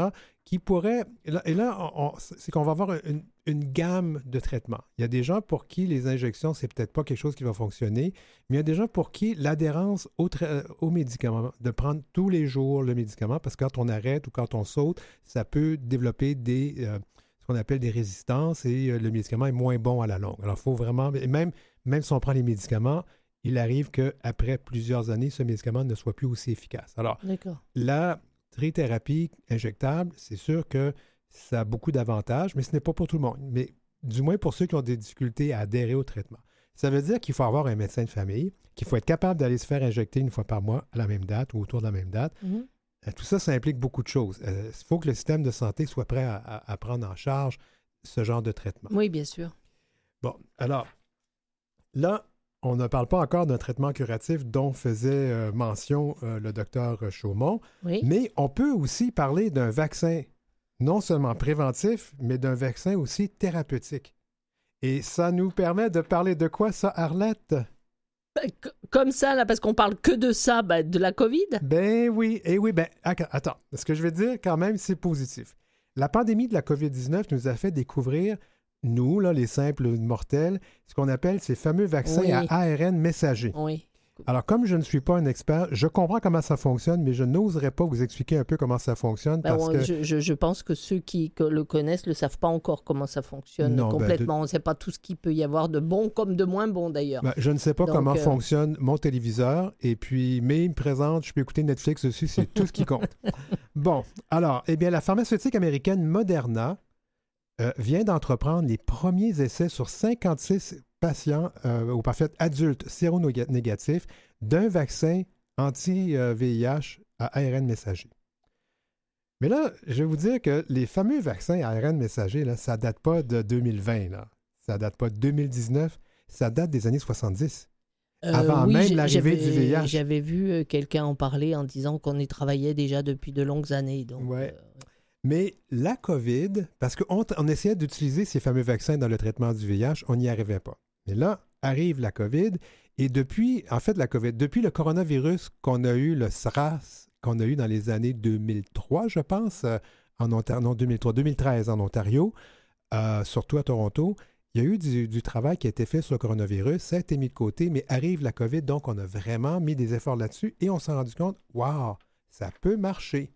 qui pourraient... Et là, on, on, c'est qu'on va avoir une, une gamme de traitements. Il y a des gens pour qui les injections, c'est peut-être pas quelque chose qui va fonctionner, mais il y a des gens pour qui l'adhérence au, tra- au médicament, de prendre tous les jours le médicament, parce que quand on arrête ou quand on saute, ça peut développer des... Euh, ce qu'on appelle des résistances et euh, le médicament est moins bon à la longue. Alors, il faut vraiment... Et même, même si on prend les médicaments, il arrive qu'après plusieurs années, ce médicament ne soit plus aussi efficace. Alors, D'accord. la trithérapie injectable, c'est sûr que ça a beaucoup d'avantages, mais ce n'est pas pour tout le monde. Mais du moins pour ceux qui ont des difficultés à adhérer au traitement. Ça veut dire qu'il faut avoir un médecin de famille, qu'il faut être capable d'aller se faire injecter une fois par mois à la même date ou autour de la même date. Mhm. Euh, tout ça, ça implique beaucoup de choses. Il euh, faut que le système de santé soit prêt à, à- à prendre en charge ce genre de traitement. Oui, bien sûr. Bon, alors, là, on ne parle pas encore d'un traitement curatif dont faisait euh, mention euh, le docteur Chaumont, Oui. mais on peut aussi parler d'un vaccin non seulement préventif, mais d'un vaccin aussi thérapeutique. Et ça nous permet de parler de quoi, ça, Arlette? Ben, c- Comme ça, là, parce qu'on parle que de ça, ben, de la COVID. Ben oui, et oui, ben ac- attends, ce que je vais dire quand même, c'est positif. La pandémie de la covid dix-neuf nous a fait découvrir, nous, là, les simples mortels, ce qu'on appelle ces fameux vaccins Oui. à A R N messager. Oui. Alors, comme je ne suis pas un expert, je comprends comment ça fonctionne, mais je n'oserais pas vous expliquer un peu comment ça fonctionne Ben, parce on- que... je, je- je pense que ceux qui que le connaissent ne savent pas encore comment ça fonctionne Non, ben, complètement. On ne sait pas tout ce qu'il peut y avoir de bon comme de moins bon, d'ailleurs. Ben, je ne sais pas Donc, comment euh, fonctionne mon téléviseur, et puis, mais il me présente, je peux écouter Netflix dessus, c'est tout ce qui compte. Bon, alors, eh bien, la pharmaceutique américaine Moderna euh, vient d'entreprendre les premiers essais sur cinquante-six patients, euh, ou parfaits adultes séronégatifs, d'un vaccin anti-V I H à A R N messager. Mais là, je vais vous dire que les fameux vaccins à A R N messager, là, ça ne date pas de deux mille vingt, là. Ça ne date pas de deux mille dix-neuf, ça date des années soixante-dix. Euh, Avant oui, même j'ai- l'arrivée j'avais- du V I H. J'avais vu euh, quelqu'un en parler en disant qu'on y travaillait déjà depuis de longues années. Donc, Ouais. euh, Mais la COVID, parce qu'on t- on essayait d'utiliser ces fameux vaccins dans le traitement du V I H, on n'y arrivait pas. Mais là, arrive la COVID, et depuis, en fait, la COVID, depuis le coronavirus qu'on a eu, le SRAS, qu'on a eu dans les années deux mille trois, je pense, euh, en Ontario, non, deux mille trois, deux mille treize en Ontario, euh, surtout à Toronto, il y a eu du, du travail qui a été fait sur le coronavirus, ça a été mis de côté, mais arrive la COVID, donc on a vraiment mis des efforts là-dessus, et on s'est rendu compte, waouh, ça peut marcher.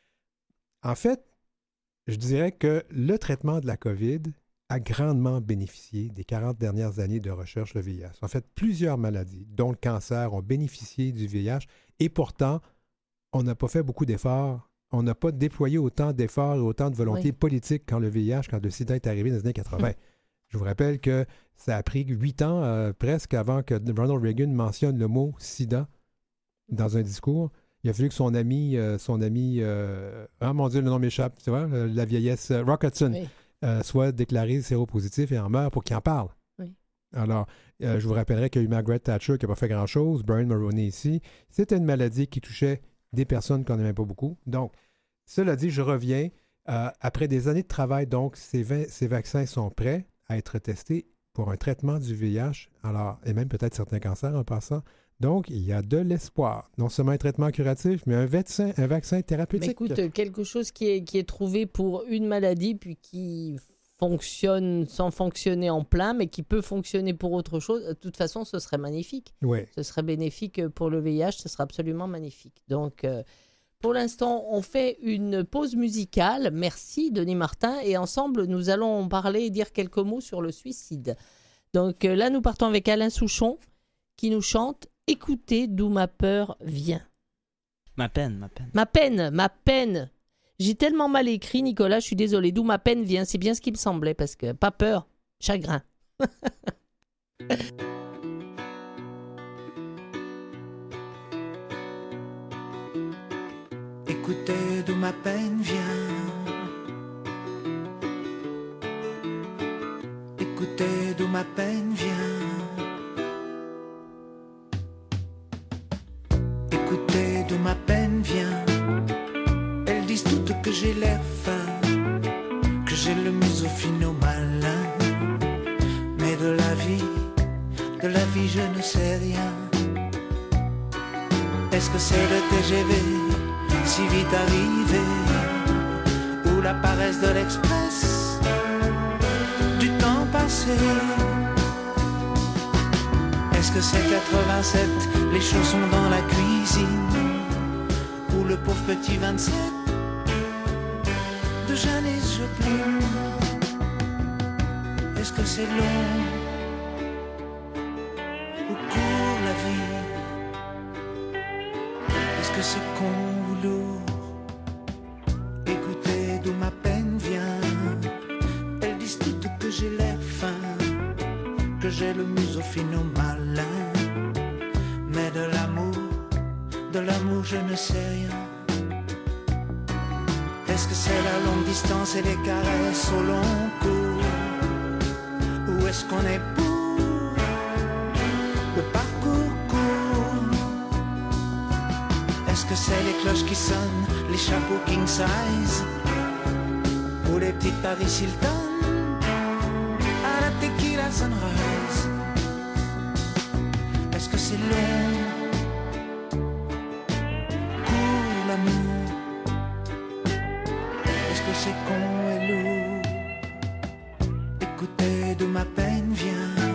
En fait, je dirais que le traitement de la COVID a grandement bénéficié des quarante dernières années de recherche sur le V I H. En fait, plusieurs maladies, dont le cancer, ont bénéficié du V I H et pourtant, on n'a pas fait beaucoup d'efforts. On n'a pas déployé autant d'efforts et autant de volonté Oui. politique quand le V I H, quand le sida est arrivé dans les années quatre-vingt. Je vous rappelle que ça a pris huit ans euh, presque avant que Ronald Reagan mentionne le mot sida dans un discours. Il a fallu que son ami, euh, son ami, euh, ah mon Dieu, le nom m'échappe, tu vois, euh, la vieillesse, euh, Rock Hudson, oui. euh, soit déclaré séropositif et en meurt pour qu'il en parle. Oui. Alors, euh, je vous rappellerai qu'il y a eu Margaret Thatcher qui n'a pas fait grand-chose, Brian Mulroney ici. C'était une maladie qui touchait des personnes qu'on n'aimait pas beaucoup. Donc, cela dit, je reviens. Euh, après des années de travail, donc, ces, va- ces vaccins sont prêts à être testés pour un traitement du V I H, alors, et même peut-être certains cancers en passant. Donc, il y a de l'espoir. Non seulement un traitement curatif, mais un vaccin, un vaccin Mais thérapeutique. écoute, euh, quelque chose qui est, qui est trouvé pour une maladie, puis qui fonctionne sans fonctionner en plein, mais qui peut fonctionner pour autre chose, de toute façon, ce serait magnifique. Oui. Ce serait bénéfique pour le V I H, ce serait absolument magnifique. Donc, euh, pour l'instant, on fait une pause musicale. Merci, Denis Martin. Et ensemble, nous allons parler et dire quelques mots sur le suicide. Donc euh, là, nous partons avec Alain Souchon, qui nous chante « Écoutez d'où ma peur vient ». Ma peine, ma peine. Ma peine, ma peine. J'ai tellement mal écrit, Nicolas, je suis désolé. D'où ma peine vient, c'est bien ce qui me semblait, parce que pas peur, chagrin. Écoutez d'où ma peine vient. Écoutez d'où ma peine vient. Écoutez d'où ma peine vient. Elles disent toutes que j'ai l'air fin, que j'ai le museau finot malin. Mais de la vie, de la vie je ne sais rien. Est-ce que c'est le T G V si vite arrivé, ou ou la paresse de l'express du temps passé. Est-ce que c'est quatre-vingt-sept, les chaussons dans la cuisine, ou le pauvre petit vingt-sept de Janis Joplin? Est-ce que c'est long ou court la vie? Est-ce que c'est con ou lourd? Écoutez d'où ma peine vient. Elles disent toutes que j'ai l'air fin, que j'ai le museau finot malin. Mais de l'amour, de l'amour je ne sais rien. Est-ce que c'est la longue distance et les caresses au long cours? Ou est-ce qu'on est pour le parcours court? Est-ce que c'est les cloches qui sonnent, les chapeaux king size, ou les petites Paris Hilton à la tequila sunrise? Est-ce que c'est long, court l'amour? Est-ce que c'est con et lourd? Écoutez d'où ma peine vient.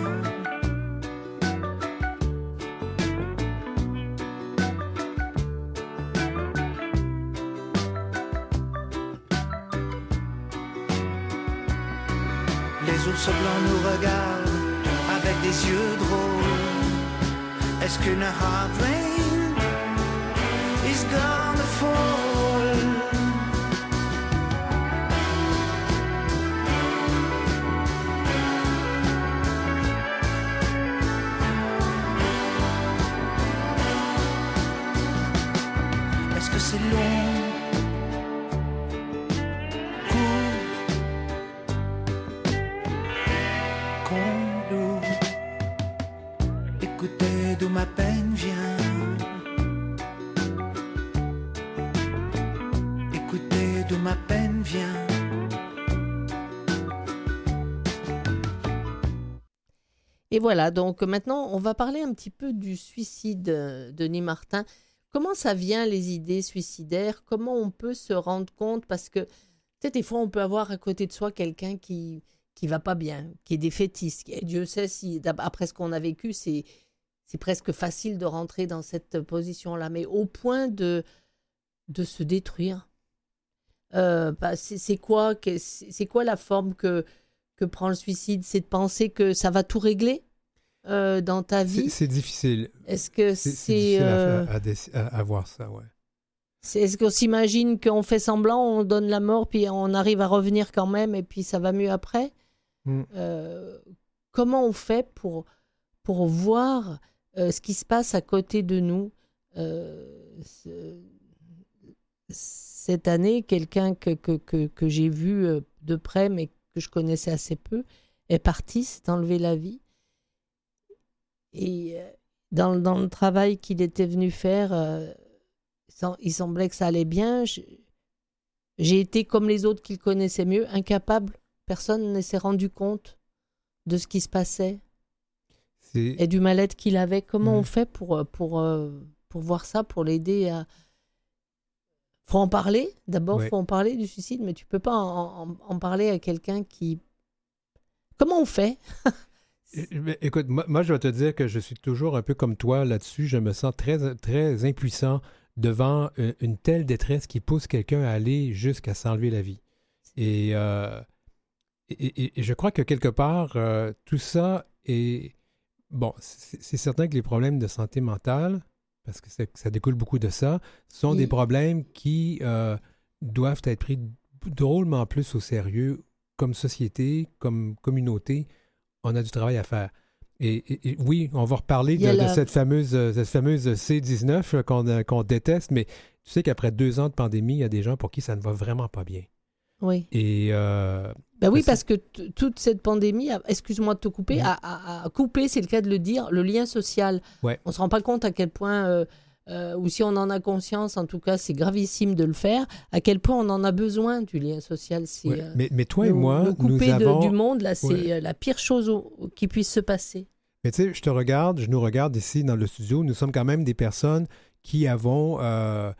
Les ours blancs nous regardent avec des yeux drôles. Est-ce qu'une hard rain is gonna fall? Est-ce que c'est long, court, con, lourd? Écoutez d'où ma peine vient. Écoutez d'où ma peine vient. Et voilà, donc maintenant, on va parler un petit peu du suicide, euh, Denis Martin. Comment ça vient, les idées suicidaires? Comment on peut se rendre compte? Parce que peut-être des fois, on peut avoir à côté de soi quelqu'un qui qui va pas bien, qui est défaitiste. Et Dieu sait si, après ce qu'on a vécu, c'est c'est presque facile de rentrer dans cette position-là. Mais au point de, de se détruire, euh, bah, c'est, c'est, quoi, que- c'est c'est quoi la forme que, que prend le suicide? C'est de penser que ça va tout régler euh, dans ta C'est vie? c'est difficile. Est-ce que C'est c'est... c'est difficile à, euh, à, déc- à- à voir ça, ouais. c'est- Est-ce qu'on s'imagine qu'on fait semblant, on donne la mort, puis on arrive à revenir quand même, et puis ça va mieux après? Mm. Euh, comment on fait pour, pour voir euh, ce qui se passe à côté de nous? Euh, ce- cette année, quelqu'un que, que, que, que j'ai vu euh, de près, mais que je connaissais assez peu, est parti, s'est enlevé la vie. Et euh, dans, dans le travail qu'il était venu faire, euh, sem- il semblait que ça allait bien. Je- J'ai été, comme les autres qui le connaissaient mieux, incapable. Personne ne s'est rendu compte de ce qui se passait C'est et du mal-être qu'il avait. Comment Mm. on fait pour, euh, pour, euh, pour voir ça, pour l'aider à... faut en parler. D'abord, il Ouais. faut en parler du suicide, mais tu peux pas en, en- en parler à quelqu'un qui... Comment on fait? Eh, mais écoute, moi, moi, je vais te dire que je suis toujours un peu comme toi là-dessus. Je me sens très, très impuissant devant une, une telle détresse qui pousse quelqu'un à aller jusqu'à s'enlever la vie. Et, euh, et, et- et je crois que quelque part, euh, tout ça est... Bon, c'est c'est certain que les problèmes de santé mentale, parce que c'est- ça découle beaucoup de ça, sont Oui. des problèmes qui euh, doivent être pris drôlement plus au sérieux comme société, comme communauté. On a du travail à faire. Et, et- et oui, on va reparler Il de, y a de la- cette fameuse, euh, cette fameuse C dix-neuf euh, qu'on euh, qu'on déteste, mais tu sais qu'après deux ans de pandémie, il y a des gens pour qui ça ne va vraiment pas bien. Oui. Et euh, Ben oui, c'est- parce que t- toute cette pandémie, a- excuse-moi de te couper, Mhm. a, a- a coupé, c'est le cas de le dire, le lien social. Ouais. On ne se rend pas compte à quel point, euh, euh, ou si on en a conscience, en tout cas, c'est gravissime de le faire, à quel point on en a besoin du lien social. C'est, ouais. euh, mais, mais toi et nous- moi, nous couper nous de- avons... du monde, là, c'est Ouais. euh, la pire chose au- qui puisse se passer. Mais tu sais, je te regarde, je nous regarde ici dans le studio. Nous sommes quand même des personnes qui avons euh,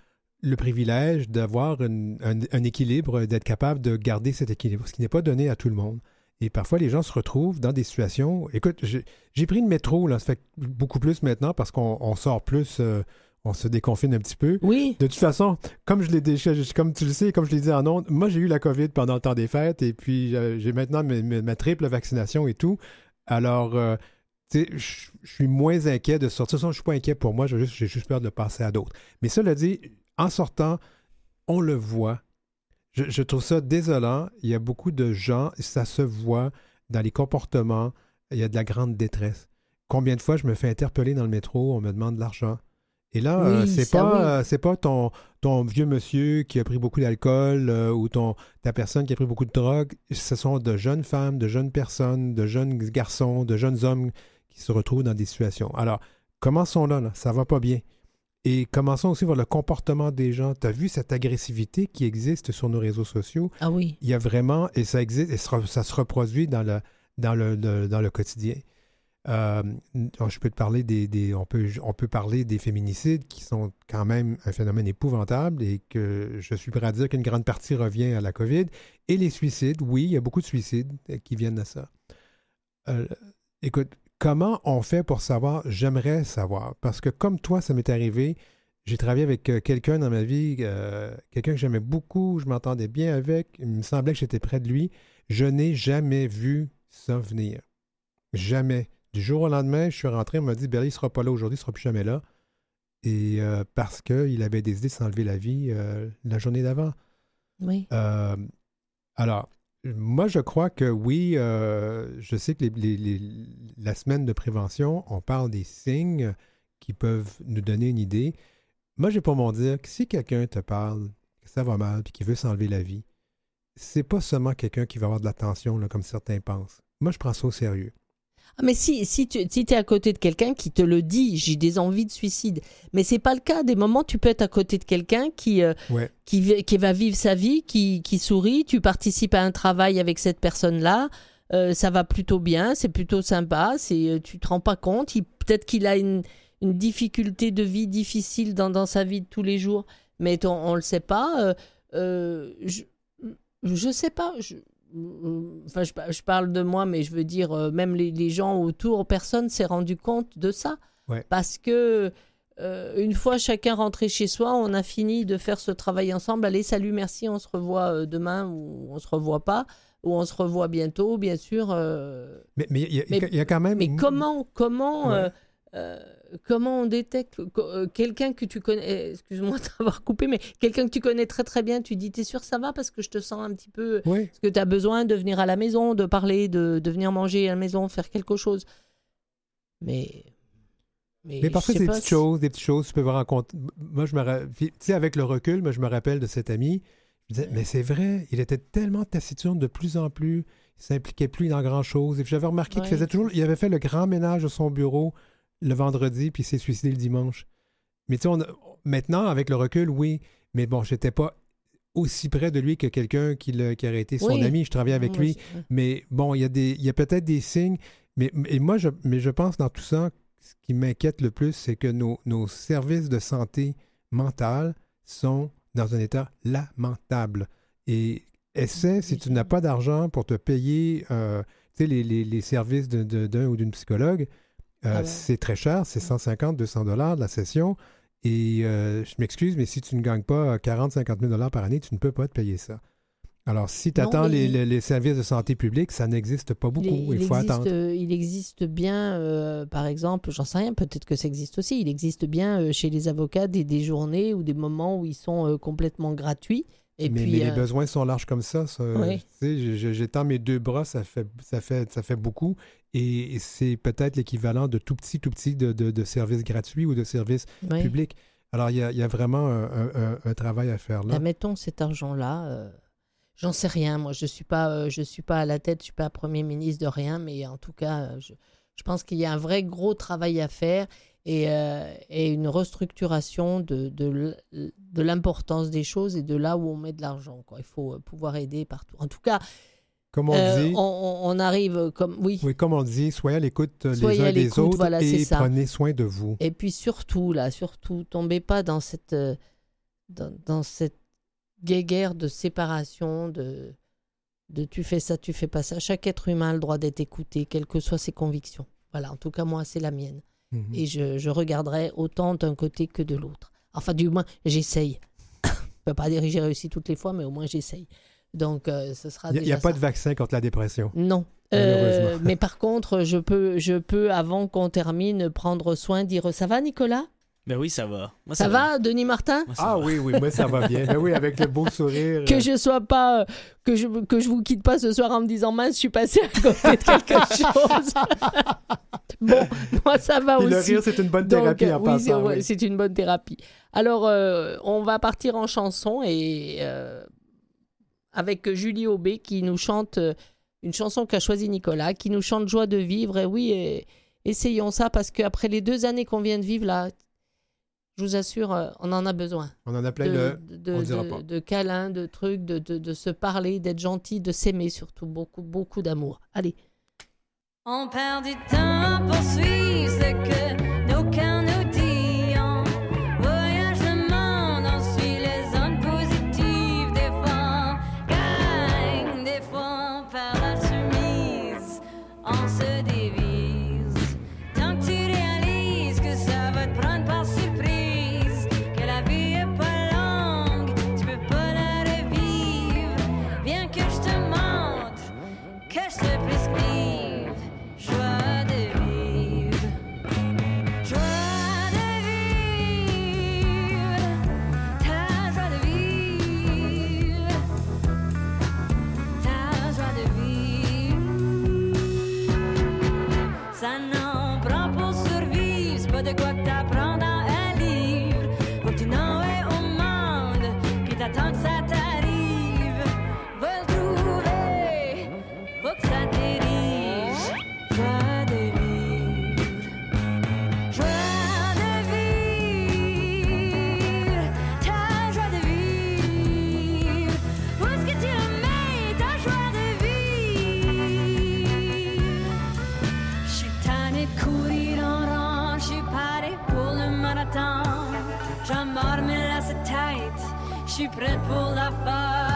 le privilège d'avoir une- un, un équilibre, d'être capable de garder cet équilibre, ce qui n'est pas donné à tout le monde. Et parfois, les gens se retrouvent dans des situations... Écoute, j'ai, j'ai pris le métro, là, ça fait beaucoup plus maintenant parce qu'on on sort plus, euh, on se déconfine un petit peu. Oui. De toute façon, comme je l'ai déjà, comme tu le sais, comme je l'ai dit en ondes, moi, j'ai eu la COVID pendant le temps des fêtes et puis euh, j'ai maintenant ma, ma- ma triple vaccination et tout. Alors, euh, tu sais, je je suis moins inquiet de sortir. Je ne suis pas inquiet pour moi, j'ai juste, j'ai juste peur de passer à d'autres. Mais cela dit, en sortant, on le voit. Je, je trouve ça désolant. Il y a beaucoup de gens, ça se voit dans les comportements. Il y a de la grande détresse. Combien de fois je me fais interpeller dans le métro, on me demande de l'argent. Et là, Oui, euh, c'est, ça, pas, oui. euh, c'est pas ton, ton vieux monsieur qui a pris beaucoup d'alcool euh, ou ton, ta personne qui a pris beaucoup de drogue. Ce sont de jeunes femmes, de jeunes personnes, de jeunes garçons, de jeunes hommes qui se retrouvent dans des situations. Alors, commençons là, là. Ça va pas bien. Et commençons aussi voir le comportement des gens. Tu as vu cette agressivité qui existe sur nos réseaux sociaux? Ah oui. Il y a vraiment, et ça existe, et ça, ça se reproduit dans le, dans le, le- dans le quotidien. Euh, je peux te parler des, des on peut on peut parler des féminicides qui sont quand même un phénomène épouvantable et que je suis prêt à dire qu'une grande partie revient à la COVID. Et les suicides, oui, il y a beaucoup de suicides qui viennent de ça. Euh, écoute, comment on fait pour savoir? J'aimerais savoir. Parce que comme toi, ça m'est arrivé, j'ai travaillé avec euh, quelqu'un dans ma vie, euh, quelqu'un que j'aimais beaucoup, je m'entendais bien avec, il me semblait que j'étais près de lui. Je n'ai jamais vu ça venir. Jamais. Du jour au lendemain, je suis rentré, on m'a dit, Berry, il ne sera pas là aujourd'hui, il ne sera plus jamais là. Et euh, parce qu'il avait décidé de s'enlever la vie euh, la journée d'avant. Oui. Euh, alors, moi, je crois que oui, euh, je sais que les, les- les- la semaine de prévention, on parle des signes qui peuvent nous donner une idée. Moi, j'ai pour mon dire que si quelqu'un te parle, que ça va mal, puis qu'il veut s'enlever la vie, c'est pas seulement quelqu'un qui va avoir de l'attention, là, comme certains pensent. Moi, je prends ça au sérieux. Ah, mais si, si tu si es à côté de quelqu'un qui te le dit, j'ai des envies de suicide. Mais c'est pas le cas. Des moments, tu peux être à côté de quelqu'un qui, euh, Ouais. qui, vi- qui va vivre sa vie, qui, qui sourit. Tu participes à un travail avec cette personne-là. Euh, ça va plutôt bien, c'est plutôt sympa. C'est, euh, tu te rends pas compte. Il- peut-être qu'il a une, une difficulté de vie difficile dans, dans sa vie de tous les jours, mais on, on le sait pas. Euh, euh, je, je sais pas. Je, Enfin, je, je parle de moi, mais je veux dire, euh, même les, les gens autour, personne s'est rendu compte de ça. Ouais. Parce que, euh, une fois chacun rentré chez soi, on a fini de faire ce travail ensemble. Allez, salut, merci, on se revoit euh, demain ou on se revoit pas, ou on se revoit bientôt, bien sûr. euh. Mais mais il y, a- Mais- il y a quand même... Mais comment, comment, Ouais. euh, euh, comment on détecte co- euh, quelqu'un que tu connais, eh, excuse-moi d'avoir coupé, mais quelqu'un que tu connais très très bien, tu dis, t'es sûr ça va parce que je te sens un petit peu, Oui. est-ce que tu as besoin de venir à la maison, de parler, de, de venir manger à la maison, faire quelque chose. Mais, mais, Mais je parfois, sais c'est des pas petites si- choses, des petites choses. Tu peux voir rencontrer. Moi, je me ra- puis, tu sais, avec le recul, moi, je me rappelle de cet ami. Je disais, mais c'est vrai, il était tellement taciturne de plus en plus. Il s'impliquait plus dans grand-chose. Et puis, j'avais remarqué Ouais. qu'il faisait toujours. Il avait fait le grand ménage de son bureau le vendredi, puis il s'est suicidé le dimanche. Mais tu sais, on a- maintenant, avec le recul, oui. Mais bon, j'étais pas aussi près de lui que quelqu'un qui, l'a- qui aurait été son Oui. ami. Je travaillais avec Non, lui. mais c'est- Mais bon, il y a, des, il y a peut-être des signes. Mais, et moi, je, mais je pense dans tout ça, ce qui m'inquiète le plus, c'est que nos, nos services de santé mentale sont dans un état lamentable. Et essaie, si tu n'as pas d'argent pour te payer euh, tu sais, les, les, les services de- de- d'un ou d'une psychologue, euh, Ah ouais. c'est très cher, c'est cent cinquante, deux cents dollars de la session. Et euh, je m'excuse, mais si tu ne gagnes pas quarante, cinquante mille dollars par année, tu ne peux pas te payer ça. Alors, si tu Non, attends mais les, il- les- les services de santé publique, ça n'existe pas beaucoup. Il, Il, est- il faut existe, attendre. euh, il existe bien, euh, par exemple, j'en sais rien, peut-être que ça existe aussi, il existe bien euh, chez les avocats des, des journées ou des moments où ils sont euh, complètement gratuits. Et mais puis, mais les euh, besoins sont larges comme ça. ça Oui. tu sais, je- je- j'étends mes deux bras, ça fait, ça fait, ça fait beaucoup. Et c'est peut-être l'équivalent de tout petit, tout petit de, de, de services gratuits ou de services oui. publics. Alors, il y a, il y a vraiment un, un- un- un travail à faire là. Là, mettons cet argent-là, euh, j'en sais rien, moi, je ne suis, pas, euh, je suis pas à la tête, je ne suis pas Premier ministre de rien, mais en tout cas, euh, je, je pense qu'il y a un vrai gros travail à faire et, euh, et une restructuration de, de, l- de l'importance des choses et de là où on met de l'argent, quoi. Il faut euh, pouvoir aider partout. En tout cas, Comme on euh, dit, on, on- on arrive comme... Oui. oui, comme on dit, soyez à l'écoute les Soyez uns à des l'écoute, autres voilà, c'est et ça. prenez soin de vous. Et puis surtout, là, surtout, tombez pas dans cette, euh, dans, dans cette guéguerre de séparation, de, de tu fais ça, tu fais pas ça. Chaque être humain a le droit d'être écouté, quelles que soient ses convictions. Voilà, en tout cas, moi, c'est la mienne. Mmh. Et je, je regarderai autant d'un côté que de l'autre. Enfin, du moins, j'essaye. Je ne peux pas dire que j'ai réussi toutes les fois, mais au moins, j'essaye. Donc, euh, ce sera Il n'y a, a pas ça. de vaccin contre la dépression. Non. Euh, mais par contre, je peux, je peux, avant qu'on termine, prendre soin, dire « Ça va, Nicolas ?» Ben oui, ça va. Moi, ça, ça va, va, Denis Martin? Moi, Ah va. oui, oui, moi ça va bien. Ben oui, avec le beau sourire. Que je sois pas, que je, que je vous quitte pas ce soir en me disant mince, je suis passé à côté de quelque chose. Bon, moi ça va Puis aussi. Le rire, c'est une bonne thérapie Donc, en oui, passant. c'est, oui, c'est une bonne thérapie. Alors, euh, on va partir en chanson et euh, avec Julie Aubé qui nous chante euh, une chanson qu'a choisie Nicolas, qui nous chante Joie de vivre. Et oui, et, essayons ça parce qu'après les deux années qu'on vient de vivre là. Je vous assure, on en a besoin. On en a plein de, de, de, on dira de, pas. de câlins, de trucs, de, de, de se parler, d'être gentil, de s'aimer surtout. Beaucoup, beaucoup d'amour. Allez. On perd du temps pour suivre ce que nos cœurs nous disent. On voyage le monde, on suit les ondes positives. Des fois on gagne, des fois on perd la chemise. On se dévise. Tant que tu réalises que ça va te prendre par surprise, que la vie est pas longue, tu peux pas la revivre. Bien que je te montre, que je te prescrive. Joie de vivre, joie de vivre, ta joie de vivre, ta joie de vivre. Ça n'en prend pour survivre, c'est pas de quoi que t'apprends dans un livre. Faut que tu n'envoies au monde, puis t'attends que ça t'arrive. Va le trouver, faut que ça t'érige. Joie de vivre, joie de vivre, ta joie de vivre. Où est-ce que tu la mets, ta joie de vivre? J'suis tannée de courir en rang, j'suis parée pour le marathon. J'en mords mes lacets de tête, j'suis prête pour la fête.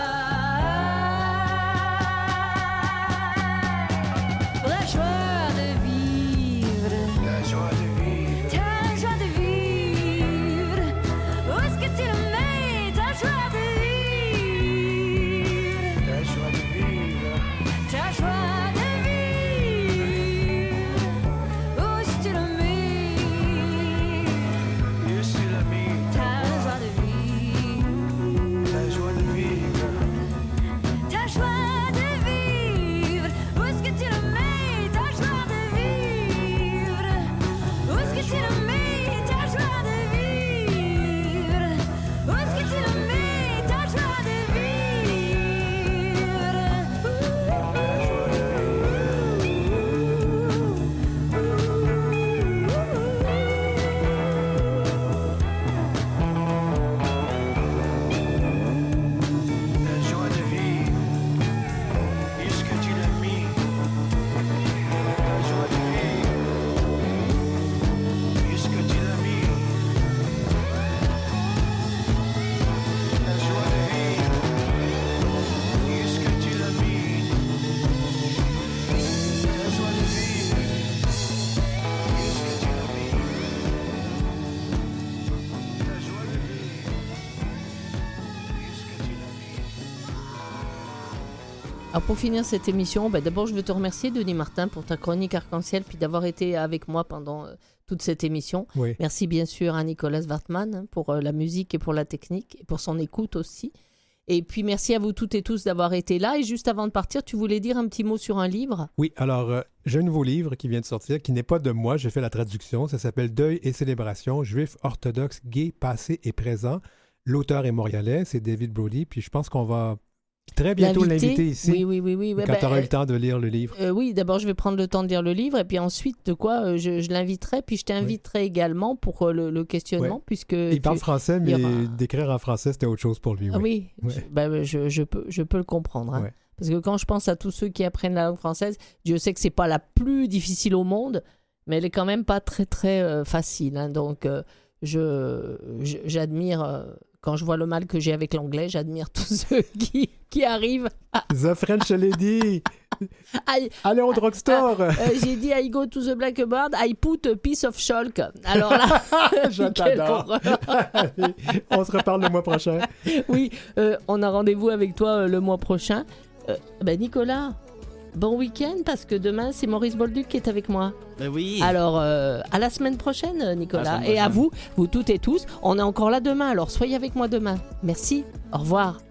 La joie de vivre, la joie de vivre, ta joie de vivre. Où est-ce que tu la mets, ta joie de vivre? La joie de vivre, ta joie de vivre. Où est-ce que tu la mets? Où est-ce que tu la mets? Ta joie de vivre, la joie de vivre, ta joie de vivre. Où est-ce que tu la mets? Alors pour finir cette émission, bah d'abord je veux te remercier Denis Martin pour ta chronique arc-en-ciel puis d'avoir été avec moi pendant euh, toute cette émission. Oui. Merci bien sûr à Nicolas Wartmann hein, pour euh, la musique et pour la technique et pour son écoute aussi. Et puis merci à vous toutes et tous d'avoir été là. Et juste avant de partir, tu voulais dire un petit mot sur un livre? Oui, alors euh, j'ai un nouveau livre qui vient de sortir, qui n'est pas de moi, j'ai fait la traduction. Ça s'appelle Deuil et célébration, juifs orthodoxes, gays, passé et présent. L'auteur est montréalais, c'est David Brody. Puis je pense qu'on va très bientôt l'inviter, l'inviter ici. Oui, oui, oui. oui. Quand ben, tu auras eu euh, le temps de lire le livre. Euh, oui, d'abord je vais prendre le temps de lire le livre et puis ensuite de quoi euh, je, je l'inviterai puis je t'inviterai oui. également pour euh, le, le questionnement ouais. puisque il tu, parle français mais aura... d'écrire en français c'était autre chose pour lui. Ah, oui, oui. Ouais. Je, ben, je, je, peux, je peux le comprendre. Hein. Ouais. Parce que quand je pense à tous ceux qui apprennent la langue française, Dieu sait que c'est pas la plus difficile au monde, mais elle est quand même pas très très euh, facile. Hein. Donc euh, je, je, j'admire euh, quand je vois le mal que j'ai avec l'anglais, j'admire tous ceux qui, qui arrivent à... The French Lady. I, Allez au drugstore. euh, j'ai dit I go to the blackboard, I put a piece of chalk. Alors là, je quelle t'adore. horreur. Allez, on se reparle le mois prochain. Oui, euh, on a rendez-vous avec toi euh, le mois prochain. Euh, ben Nicolas, bon week-end parce que demain c'est Maurice Bolduc qui est avec moi. Ben oui. Alors euh, à la semaine prochaine Nicolas. À la semaine Et à prochaine. vous, vous toutes et tous, on est encore là demain, alors soyez avec moi demain. Merci, au revoir.